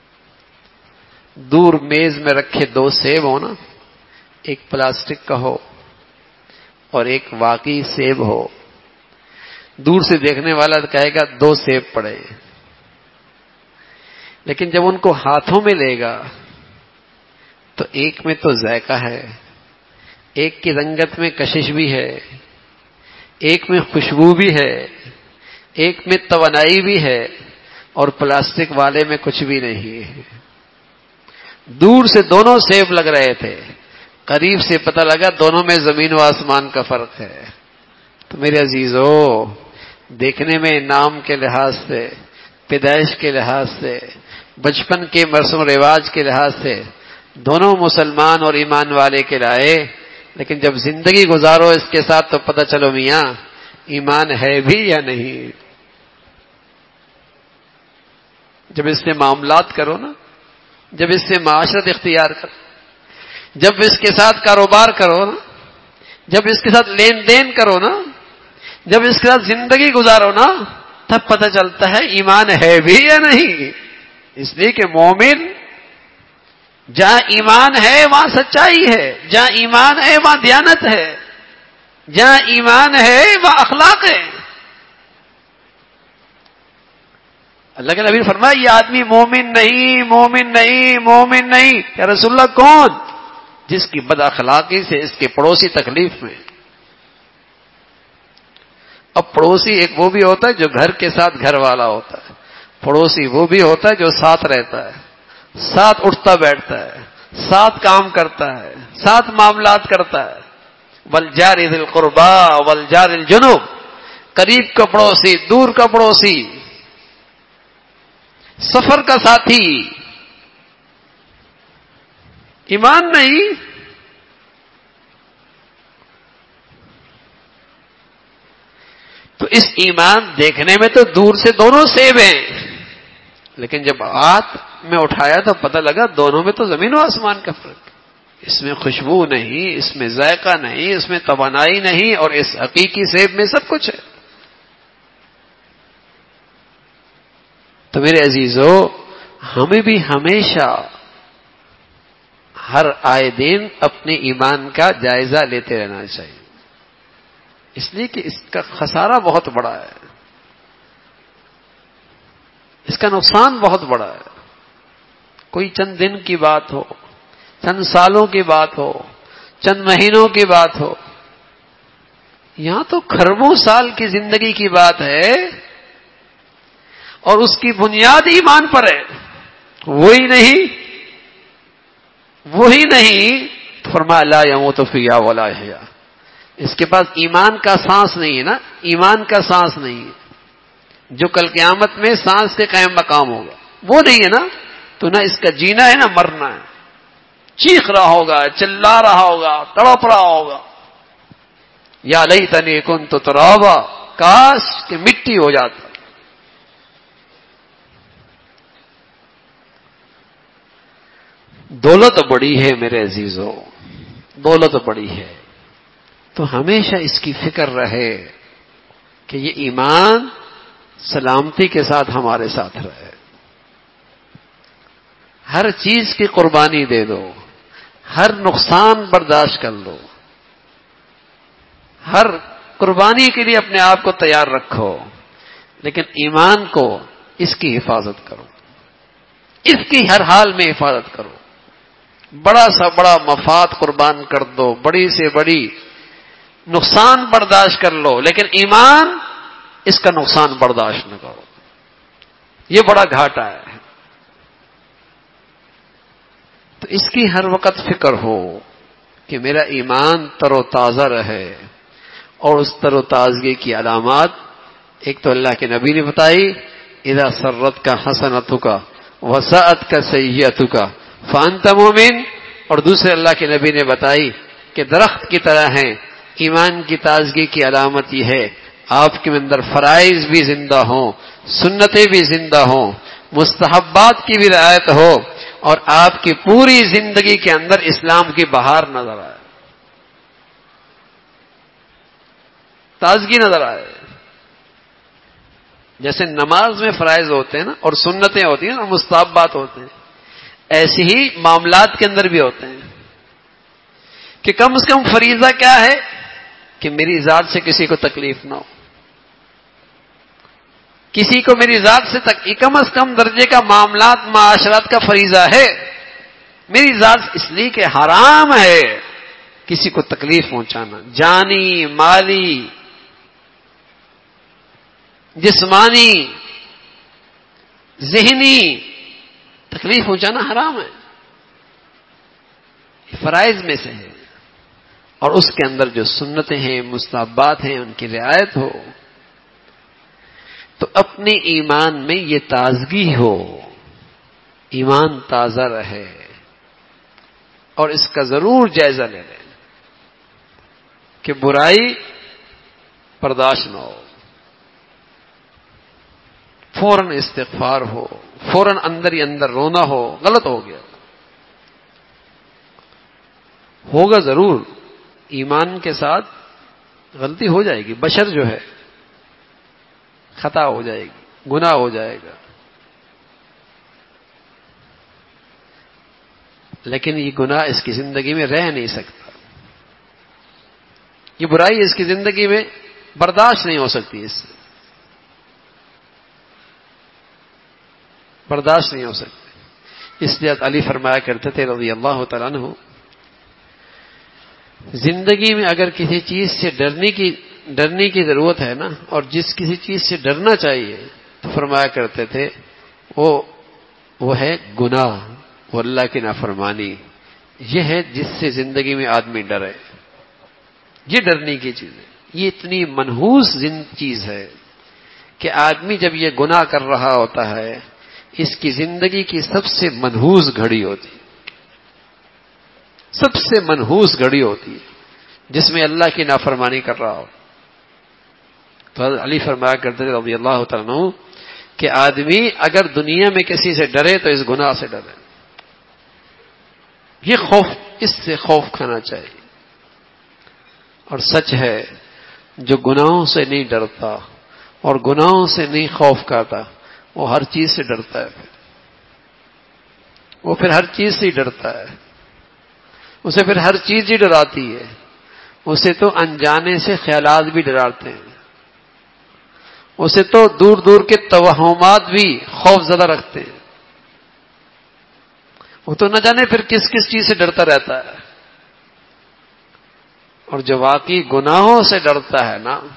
دور میز میں رکھے دو سیب ہو نا، ایک پلاسٹک کا ہو اور ایک واقعی سیب ہو، دور سے دیکھنے والا کہے گا دو سیب پڑے، لیکن جب ان کو ہاتھوں میں لے گا تو ایک میں تو ذائقہ ہے، ایک کی رنگت میں کشش بھی ہے، ایک میں خوشبو بھی ہے، ایک میں توانائی بھی ہے، اور پلاسٹک والے میں کچھ بھی نہیں ہے۔ دور سے دونوں سیب لگ رہے تھے، قریب سے پتہ لگا دونوں میں زمین و آسمان کا فرق ہے۔ تو میرے عزیزو، دیکھنے میں نام کے لحاظ سے، پیدائش کے لحاظ سے، بچپن کے رسم و رواج کے لحاظ سے دونوں مسلمان اور ایمان والے کے لائے، لیکن جب زندگی گزارو اس کے ساتھ تو پتہ چلو میاں ایمان ہے بھی یا نہیں۔ جب اس سے معاملات کرو نا، جب اس سے معاشرت اختیار کرو، جب اس کے ساتھ کاروبار کرو نا، جب اس کے ساتھ لین دین کرو نا، جب اس کے ساتھ زندگی گزارو نا، تب پتہ چلتا ہے ایمان ہے بھی یا نہیں۔ اس لیے کہ مومن جہاں ایمان ہے وہاں سچائی ہے، جہاں ایمان ہے وہاں دیانت ہے، جہاں ایمان ہے وہاں اخلاق ہے۔ اللہ کے نبی نے فرمایا یہ آدمی مومن نہیں، مومن نہیں، مومن نہیں۔ یا رسول اللہ کون؟ جس کی بد اخلاقی سے اس کے پڑوسی تکلیف میں۔ اب پڑوسی ایک وہ بھی ہوتا ہے جو گھر کے ساتھ گھر والا ہوتا ہے، پڑوسی وہ بھی ہوتا ہے جو ساتھ رہتا ہے، ساتھ اٹھتا بیٹھتا ہے، ساتھ کام کرتا ہے، ساتھ معاملات کرتا ہے۔ والجار ذی القربى والجار الجنب، قریب کا پڑوسی، دور کا پڑوسی، سفر کا ساتھی۔ ایمان نہیں، تو اس ایمان دیکھنے میں تو دور سے دونوں سیب ہیں، لیکن جب ہاتھ میں اٹھایا تو پتہ لگا دونوں میں تو زمین و آسمان کا فرق ہے۔ اس میں خوشبو نہیں، اس میں ذائقہ نہیں، اس میں توانائی نہیں، اور اس حقیقی سیب میں سب کچھ ہے۔ تو میرے عزیزو، ہمیں بھی ہمیشہ ہر آئے دن اپنے ایمان کا جائزہ لیتے رہنا چاہیے، اس لیے کہ اس کا خسارہ بہت بڑا ہے، اس کا نقصان بہت بڑا ہے۔ کوئی چند دن کی بات ہو، چند سالوں کی بات ہو، چند مہینوں کی بات ہو، یہاں تو کھربوں سال کی زندگی کی بات ہے، اور اس کی بنیاد ایمان پر ہے۔ وہی نہیں فرمایا لا يموت فيها ولا يحيى، اس کے پاس ایمان کا سانس نہیں ہے نا، ایمان کا سانس نہیں ہے جو کل قیامت میں سانس کے قائم مقام ہوگا، وہ نہیں ہے نا، تو نہ اس کا جینا ہے نہ مرنا ہے، چیخ رہا ہوگا، چلا رہا ہوگا، تڑپ رہا ہوگا، یا لیتنی کنت ترابا، کاش کہ مٹی ہو جاتا۔ دولت بڑی ہے میرے عزیزو، دولت بڑی ہے، تو ہمیشہ اس کی فکر رہے کہ یہ ایمان سلامتی کے ساتھ ہمارے ساتھ رہے، ہر چیز کی قربانی دے دو، ہر نقصان برداشت کر لو، ہر قربانی کے لیے اپنے آپ کو تیار رکھو، لیکن ایمان کو اس کی حفاظت کرو، اس کی ہر حال میں حفاظت کرو۔ بڑا سا بڑا مفاد قربان کر دو، بڑی سے بڑی نقصان برداشت کر لو، لیکن ایمان اس کا نقصان برداشت نہ کرو، یہ بڑا گھاٹا ہے۔ تو اس کی ہر وقت فکر ہو کہ میرا ایمان تر و تازہ رہے، اور اس تر و تازگی کی علامات ایک تو اللہ کے نبی نے بتائی، اذا سرت کا حسنتک کا وسعت کا سیئتک کا فانت مومن، اور دوسرے اللہ کے نبی نے بتائی کہ درخت کی طرح ہیں۔ ایمان کی تازگی کی علامت یہ ہے آپ کے اندر فرائض بھی زندہ ہوں، سنتیں بھی زندہ ہوں، مستحبات کی بھی رعایت ہو، اور آپ کی پوری زندگی کے اندر اسلام کی بہار نظر آئے، تازگی نظر آئے۔ جیسے نماز میں فرائض ہوتے ہیں نا، اور سنتیں ہوتی ہیں اور مستحبات ہوتے ہیں، ایسے ہی معاملات کے اندر بھی ہوتے ہیں کہ کم از کم فریضہ کیا ہے کہ میری ذات سے کسی کو تکلیف نہ ہو، کسی کو میری ذات سے کم از کم درجے کا معاملات معاشرات کا فریضہ ہے۔ میری ذات اس لیے کہ حرام ہے کسی کو تکلیف پہنچانا، جانی، مالی، جسمانی، ذہنی تکلیف پہنچانا حرام ہے، فرائض میں سے ہے، اور اس کے اندر جو سنتیں ہیں، مستحبات ہیں، ان کی رعایت ہو، تو اپنے ایمان میں یہ تازگی ہو، ایمان تازہ رہے، اور اس کا ضرور جائزہ لے لیں کہ برائی برداشت نہ ہو، فوراً استغفار ہو، فوراً اندر ہی اندر رونا ہو، غلط ہو گیا، ہوگا ضرور، ایمان کے ساتھ غلطی ہو جائے گی، بشر جو ہے خطا ہو جائے گی، گناہ ہو جائے گا، لیکن یہ گناہ اس کی زندگی میں رہ نہیں سکتا، یہ برائی اس کی زندگی میں برداشت نہیں ہو سکتی، اس سے برداشت نہیں ہو سکتی۔ اس لیے علی فرمایا کرتے تھے رضی اللہ تعالیٰ عنہ، زندگی میں اگر کسی چیز سے ڈرنے کی ضرورت ہے نا، اور جس کسی چیز سے ڈرنا چاہیے، تو فرمایا کرتے تھے وہ ہے گناہ، وہ اللہ کی نافرمانی، یہ ہے جس سے زندگی میں آدمی ڈرے، یہ ڈرنے کی چیز ہے، یہ اتنی منحوس چیز ہے کہ آدمی جب یہ گناہ کر رہا ہوتا ہے، اس کی زندگی کی سب سے منحوس گھڑی ہوتی ہے، سب سے منحوس گھڑی ہوتی ہے جس میں اللہ کی نافرمانی کر رہا ہو۔ تو حضرت علی فرمایا کرتے تھے رضی اللہ تعالیٰ عنہ کہ آدمی اگر دنیا میں کسی سے ڈرے تو اس گناہ سے ڈرے، یہ خوف، اس سے خوف کھانا چاہیے۔ اور سچ ہے جو گناہوں سے نہیں ڈرتا اور گناہوں سے نہیں خوف کھاتا، وہ ہر چیز سے ڈرتا ہے، وہ پھر ہر چیز سے ہی ڈرتا ہے، اسے پھر ہر چیز ہی ڈراتی ہے، اسے تو انجانے سے خیالات بھی ڈراتے ہیں، اسے تو دور دور کے توہمات بھی خوف زدہ رکھتے ہیں، وہ تو نہ جانے پھر کس کس چیز سے ڈرتا رہتا ہے۔ اور جو واقعی گناہوں سے ڈرتا ہے نا،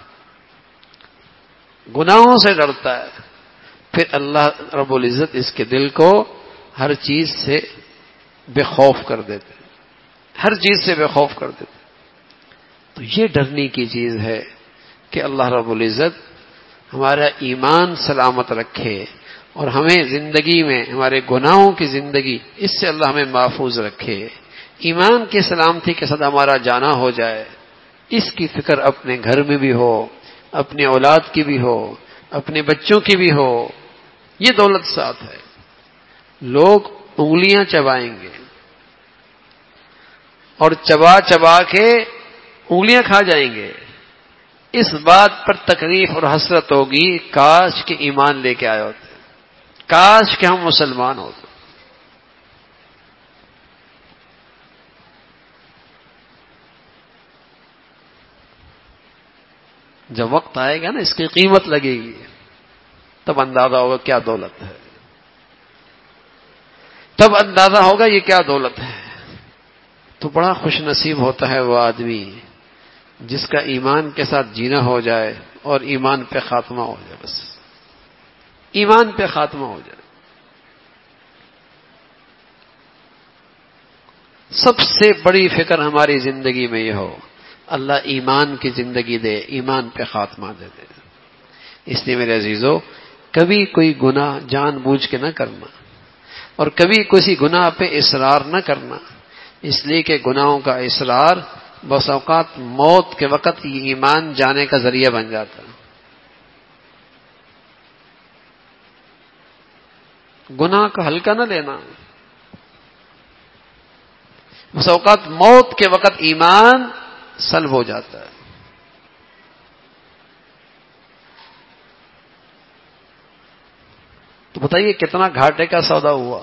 گناہوں سے ڈرتا ہے، پھر اللہ رب العزت اس کے دل کو ہر چیز سے بے خوف کر دیتے، ہر چیز سے بے خوف کر دیتے۔ تو یہ ڈرنے کی چیز ہے کہ اللہ رب العزت ہمارا ایمان سلامت رکھے، اور ہمیں زندگی میں ہمارے گناہوں کی زندگی اس سے اللہ ہمیں محفوظ رکھے، ایمان کی سلامتی کے ساتھ ہمارا جانا ہو جائے، اس کی فکر اپنے گھر میں بھی ہو، اپنے اولاد کی بھی ہو، اپنے بچوں کی بھی ہو۔ یہ دولت ساتھ ہے۔ لوگ انگلیاں چبائیں گے اور چبا چبا کے انگلیاں کھا جائیں گے، اس بات پر تکلیف اور حسرت ہوگی کاش کہ ایمان لے کے آئے ہوتے، کاش کہ ہم مسلمان ہوتے۔ جب وقت آئے گا نا اس کی قیمت لگے گی، تب اندازہ ہوگا کیا دولت ہے، تب اندازہ ہوگا یہ کیا دولت ہے۔ تو بڑا خوش نصیب ہوتا ہے وہ آدمی جس کا ایمان کے ساتھ جینا ہو جائے اور ایمان پہ خاتمہ ہو جائے، بس ایمان پہ خاتمہ ہو جائے۔ سب سے بڑی فکر ہماری زندگی میں یہ ہو، اللہ ایمان کی زندگی دے، ایمان پہ خاتمہ دے دے۔ اس لیے میرے عزیزو، کبھی کوئی گناہ جان بوجھ کے نہ کرنا، اور کبھی کسی گناہ پہ اصرار نہ کرنا، اس لیے کہ گناہوں کا اصرار بس اوقات موت کے وقت یہ ایمان جانے کا ذریعہ بن جاتا ہے۔ گناہ کا ہلکا نہ لینا، بس اوقات موت کے وقت ایمان سلب ہو جاتا ہے۔ تو بتائیے کتنا گھاٹے کا سودا ہوا۔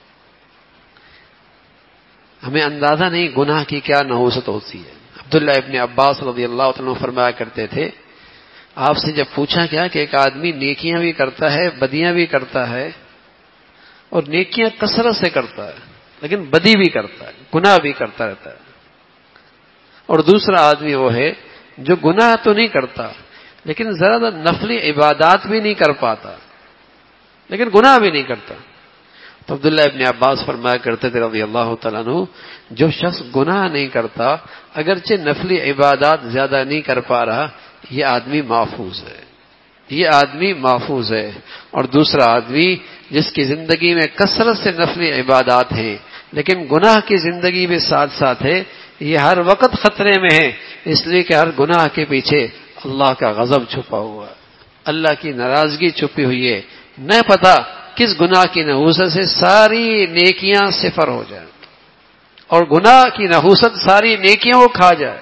ہمیں اندازہ نہیں گناہ کی کیا نحوست ہوتی ہے۔ عبداللہ ابن عباس رضی اللہ عنہ فرمایا کرتے تھے، آپ سے جب پوچھا گیا کہ ایک آدمی نیکیاں بھی کرتا ہے، بدیاں بھی کرتا ہے، اور نیکیاں کثرت سے کرتا ہے لیکن بدی بھی کرتا ہے، گناہ بھی کرتا رہتا ہے، اور دوسرا آدمی وہ ہے جو گناہ تو نہیں کرتا لیکن ذرا نفلی عبادات بھی نہیں کر پاتا لیکن گناہ بھی نہیں کرتا، تو عبداللہ ابن عباس فرمایا کرتے تھے رضی اللہ تعالیٰ عنہ، جو شخص گناہ نہیں کرتا اگرچہ نفلی عبادات زیادہ نہیں کر پا رہا، یہ آدمی محفوظ ہے، یہ آدمی محفوظ ہے۔ اور دوسرا آدمی جس کی زندگی میں کثرت سے نفلی عبادات ہیں لیکن گناہ کی زندگی بھی ساتھ ساتھ ہے، یہ ہر وقت خطرے میں ہے، اس لیے کہ ہر گناہ کے پیچھے اللہ کا غضب چھپا ہوا ہے، اللہ کی ناراضگی چھپی ہوئی ہے، نہ پتا کس گناہ کی نحوست سے ساری نیکیاں صفر ہو جائیں اور گناہ کی نحوست ساری نیکیوں کو کھا جائے۔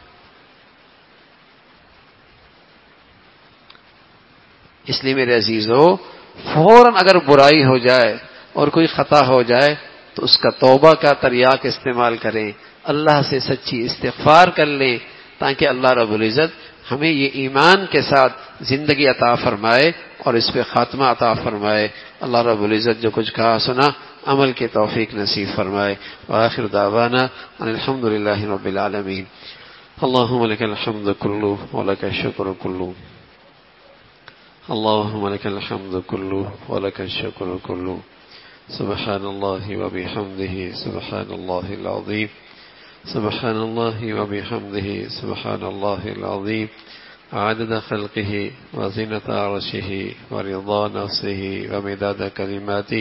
اس لیے میرے عزیزو، فوراً اگر برائی ہو جائے اور کوئی خطا ہو جائے تو اس کا توبہ کا تریاق استعمال کریں، اللہ سے سچی استغفار کر لیں تاکہ اللہ رب العزت ہمیں یہ ایمان کے ساتھ زندگی عطا فرمائے اور اس پہ خاتمہ عطا فرمائے۔ اللہ رب العزت جو کچھ کہا سنا عمل کے توفیق نصیب فرمائے۔ وآخر دعوانا ان الحمد للہ رب العالمین۔ اللہم لک الحمد کلو ولک الشکر کلو، اللہم لک الحمد کلو ولک الشکر کلو، سبحان اللہ وبحمدہ سبحان اللہ العظیم، سبحان اللہ وبحمدہ سبحان اللہ العظیم، عدد خلقہ وزنة عرشہ ورضا نفسہ ومداد کلماتہ،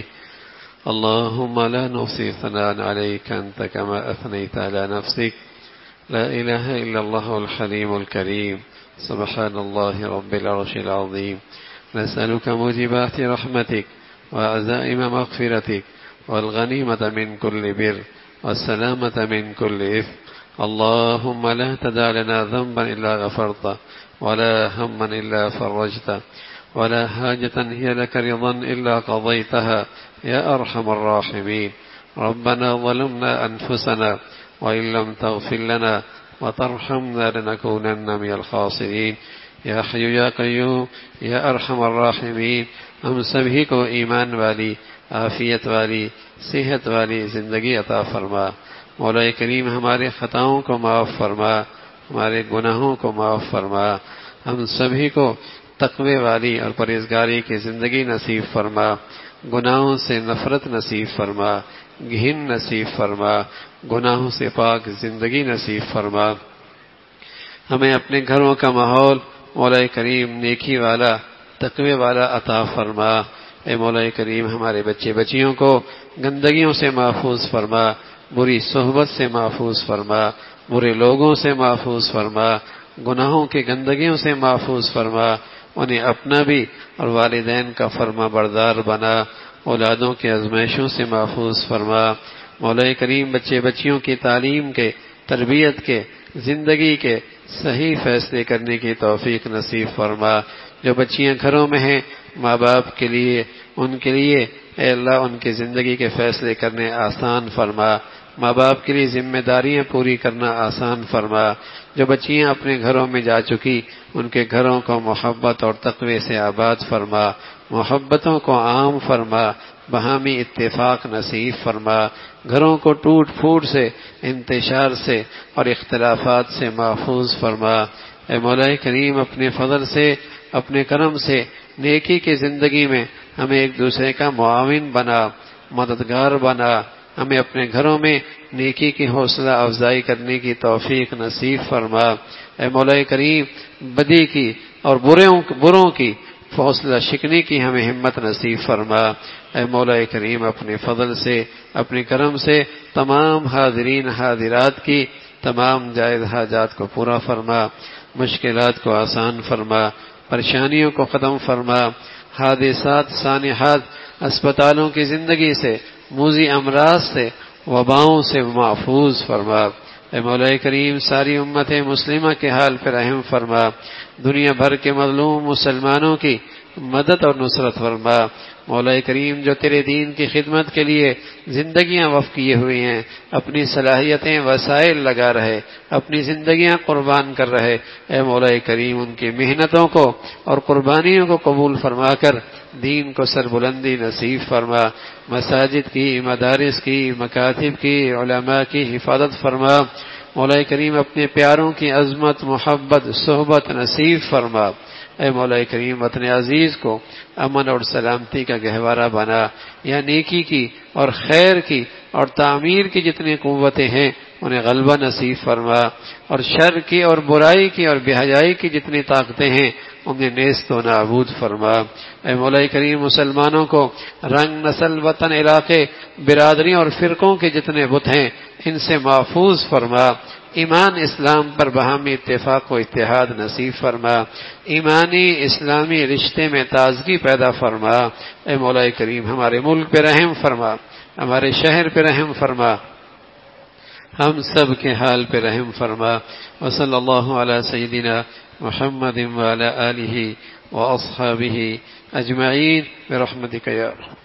اللہم لا نحصی ثناء علیک انت کما اثنیت علی نفسک، لا الہ الا اللہ الحلیم الکریم، سبحان اللہ رب العرش العظیم، نسألك موجبات رحمتك وعزائم مغفرتك والغنيمة من كل بر والسلامة من كل إثم، اللهم لا تدع لنا ذنبا إلا غفرته ولا هما إلا فرجته ولا حاجة هي لك رضا إلا قضيتها يا أرحم الراحمين، ربنا ظلمنا أنفسنا وإن لم تغفر لنا وترحمنا لنكونن من الخاسرين، یا حی یا قیوم یا ارحم الراحمین، ہم سبھی کو ایمان والی، عافیت والی، صحت والی زندگی عطا فرما۔ مولا کریم ہمارے خطاؤں کو معاف فرما، ہمارے گناہوں کو معاف فرما، ہم سبھی کو تقوی والی اور پرہیزگاری کی زندگی نصیب فرما، گناہوں سے نفرت نصیب فرما، گھن نصیب فرما، گناہوں سے پاک زندگی نصیب فرما، ہمیں اپنے گھروں کا ماحول مولا کریم نیکی والا، تقوی والا عطا فرما۔ اے مولا کریم ہمارے بچے بچیوں کو گندگیوں سے محفوظ فرما، بری صحبت سے محفوظ فرما، برے لوگوں سے محفوظ فرما، گناہوں کی گندگیوں سے محفوظ فرما، انہیں اپنا بھی اور والدین کا فرما بردار بنا، اولادوں کے آزمائشوں سے محفوظ فرما۔ مولا کریم بچے بچیوں کی تعلیم کے، تربیت کے، زندگی کے صحیح فیصلے کرنے کی توفیق نصیب فرما۔ جو بچیاں گھروں میں ہیں ماں باپ کے لیے، ان کے لیے اے اللہ ان کی زندگی کے فیصلے کرنے آسان فرما، ماں باپ کے لیے ذمہ داریاں پوری کرنا آسان فرما، جو بچیاں اپنے گھروں میں جا چکی ان کے گھروں کو محبت اور تقوی سے آباد فرما، محبتوں کو عام فرما، باہمی اتفاق نصیب فرما، گھروں کو ٹوٹ پھوٹ سے، انتشار سے اور اختلافات سے محفوظ فرما۔ اے مولا کریم اپنے فضل سے، اپنے کرم سے نیکی کی زندگی میں ہمیں ایک دوسرے کا معاون بنا، مددگار بنا، ہمیں اپنے گھروں میں نیکی کی حوصلہ افزائی کرنے کی توفیق نصیب فرما۔ اے مولا کریم بدی کی اور بروں کی حوصلہ شکنی کی ہمیں ہمت نصیب فرما۔ اے مولا کریم اپنے فضل سے، اپنے کرم سے تمام حاضرین حاضرات کی تمام جائز حاجات کو پورا فرما، مشکلات کو آسان فرما، پریشانیوں کو ختم فرما، حادثات سانحات اسپتالوں کی زندگی سے، موذی امراض سے، وباؤں سے محفوظ فرما۔ اے مولا کریم ساری امت مسلمہ کے حال پر رحم فرما، دنیا بھر کے مظلوم مسلمانوں کی مدد اور نصرت فرما۔ مولا کریم جو تیرے دین کی خدمت کے لیے زندگیاں وقف کیے ہوئے ہیں، اپنی صلاحیتیں وسائل لگا رہے، اپنی زندگیاں قربان کر رہے، اے مولا کریم ان کی محنتوں کو اور قربانیوں کو قبول فرما کر دین کو سربلندی نصیب فرما، مساجد کی، مدارس کی، مکاتب کی، علماء کی حفاظت فرما۔ مولا کریم اپنے پیاروں کی عظمت، محبت، صحبت نصیب فرما۔ اے مولا کریم وطن عزیز کو امن اور سلامتی کا گہوارہ بنا، یا نیکی کی اور خیر کی اور تعمیر کی جتنی قوتیں ہیں انہیں غلبہ نصیب فرما، اور شر کی اور برائی کی اور بے حیائی کی جتنی طاقتیں ہیں انہیں نیست و نابود فرما۔ اے مولا کریم مسلمانوں کو رنگ، نسل، وطن، علاقے، برادری اور فرقوں کے جتنے بت ہیں ان سے محفوظ فرما، ایمان اسلام پر باہمی اتفاق و اتحاد نصیب فرما، ایمانی اسلامی رشتے میں تازگی پیدا فرما۔ اے مولا کریم ہمارے ملک پہ رحم فرما، ہمارے شہر پہ رحم فرما، ہم سب کے حال پہ رحم فرما۔ وصلی اللہ علی سیدنا محمد وعلی آلہ واصحابہ اجمعین برحمتک یا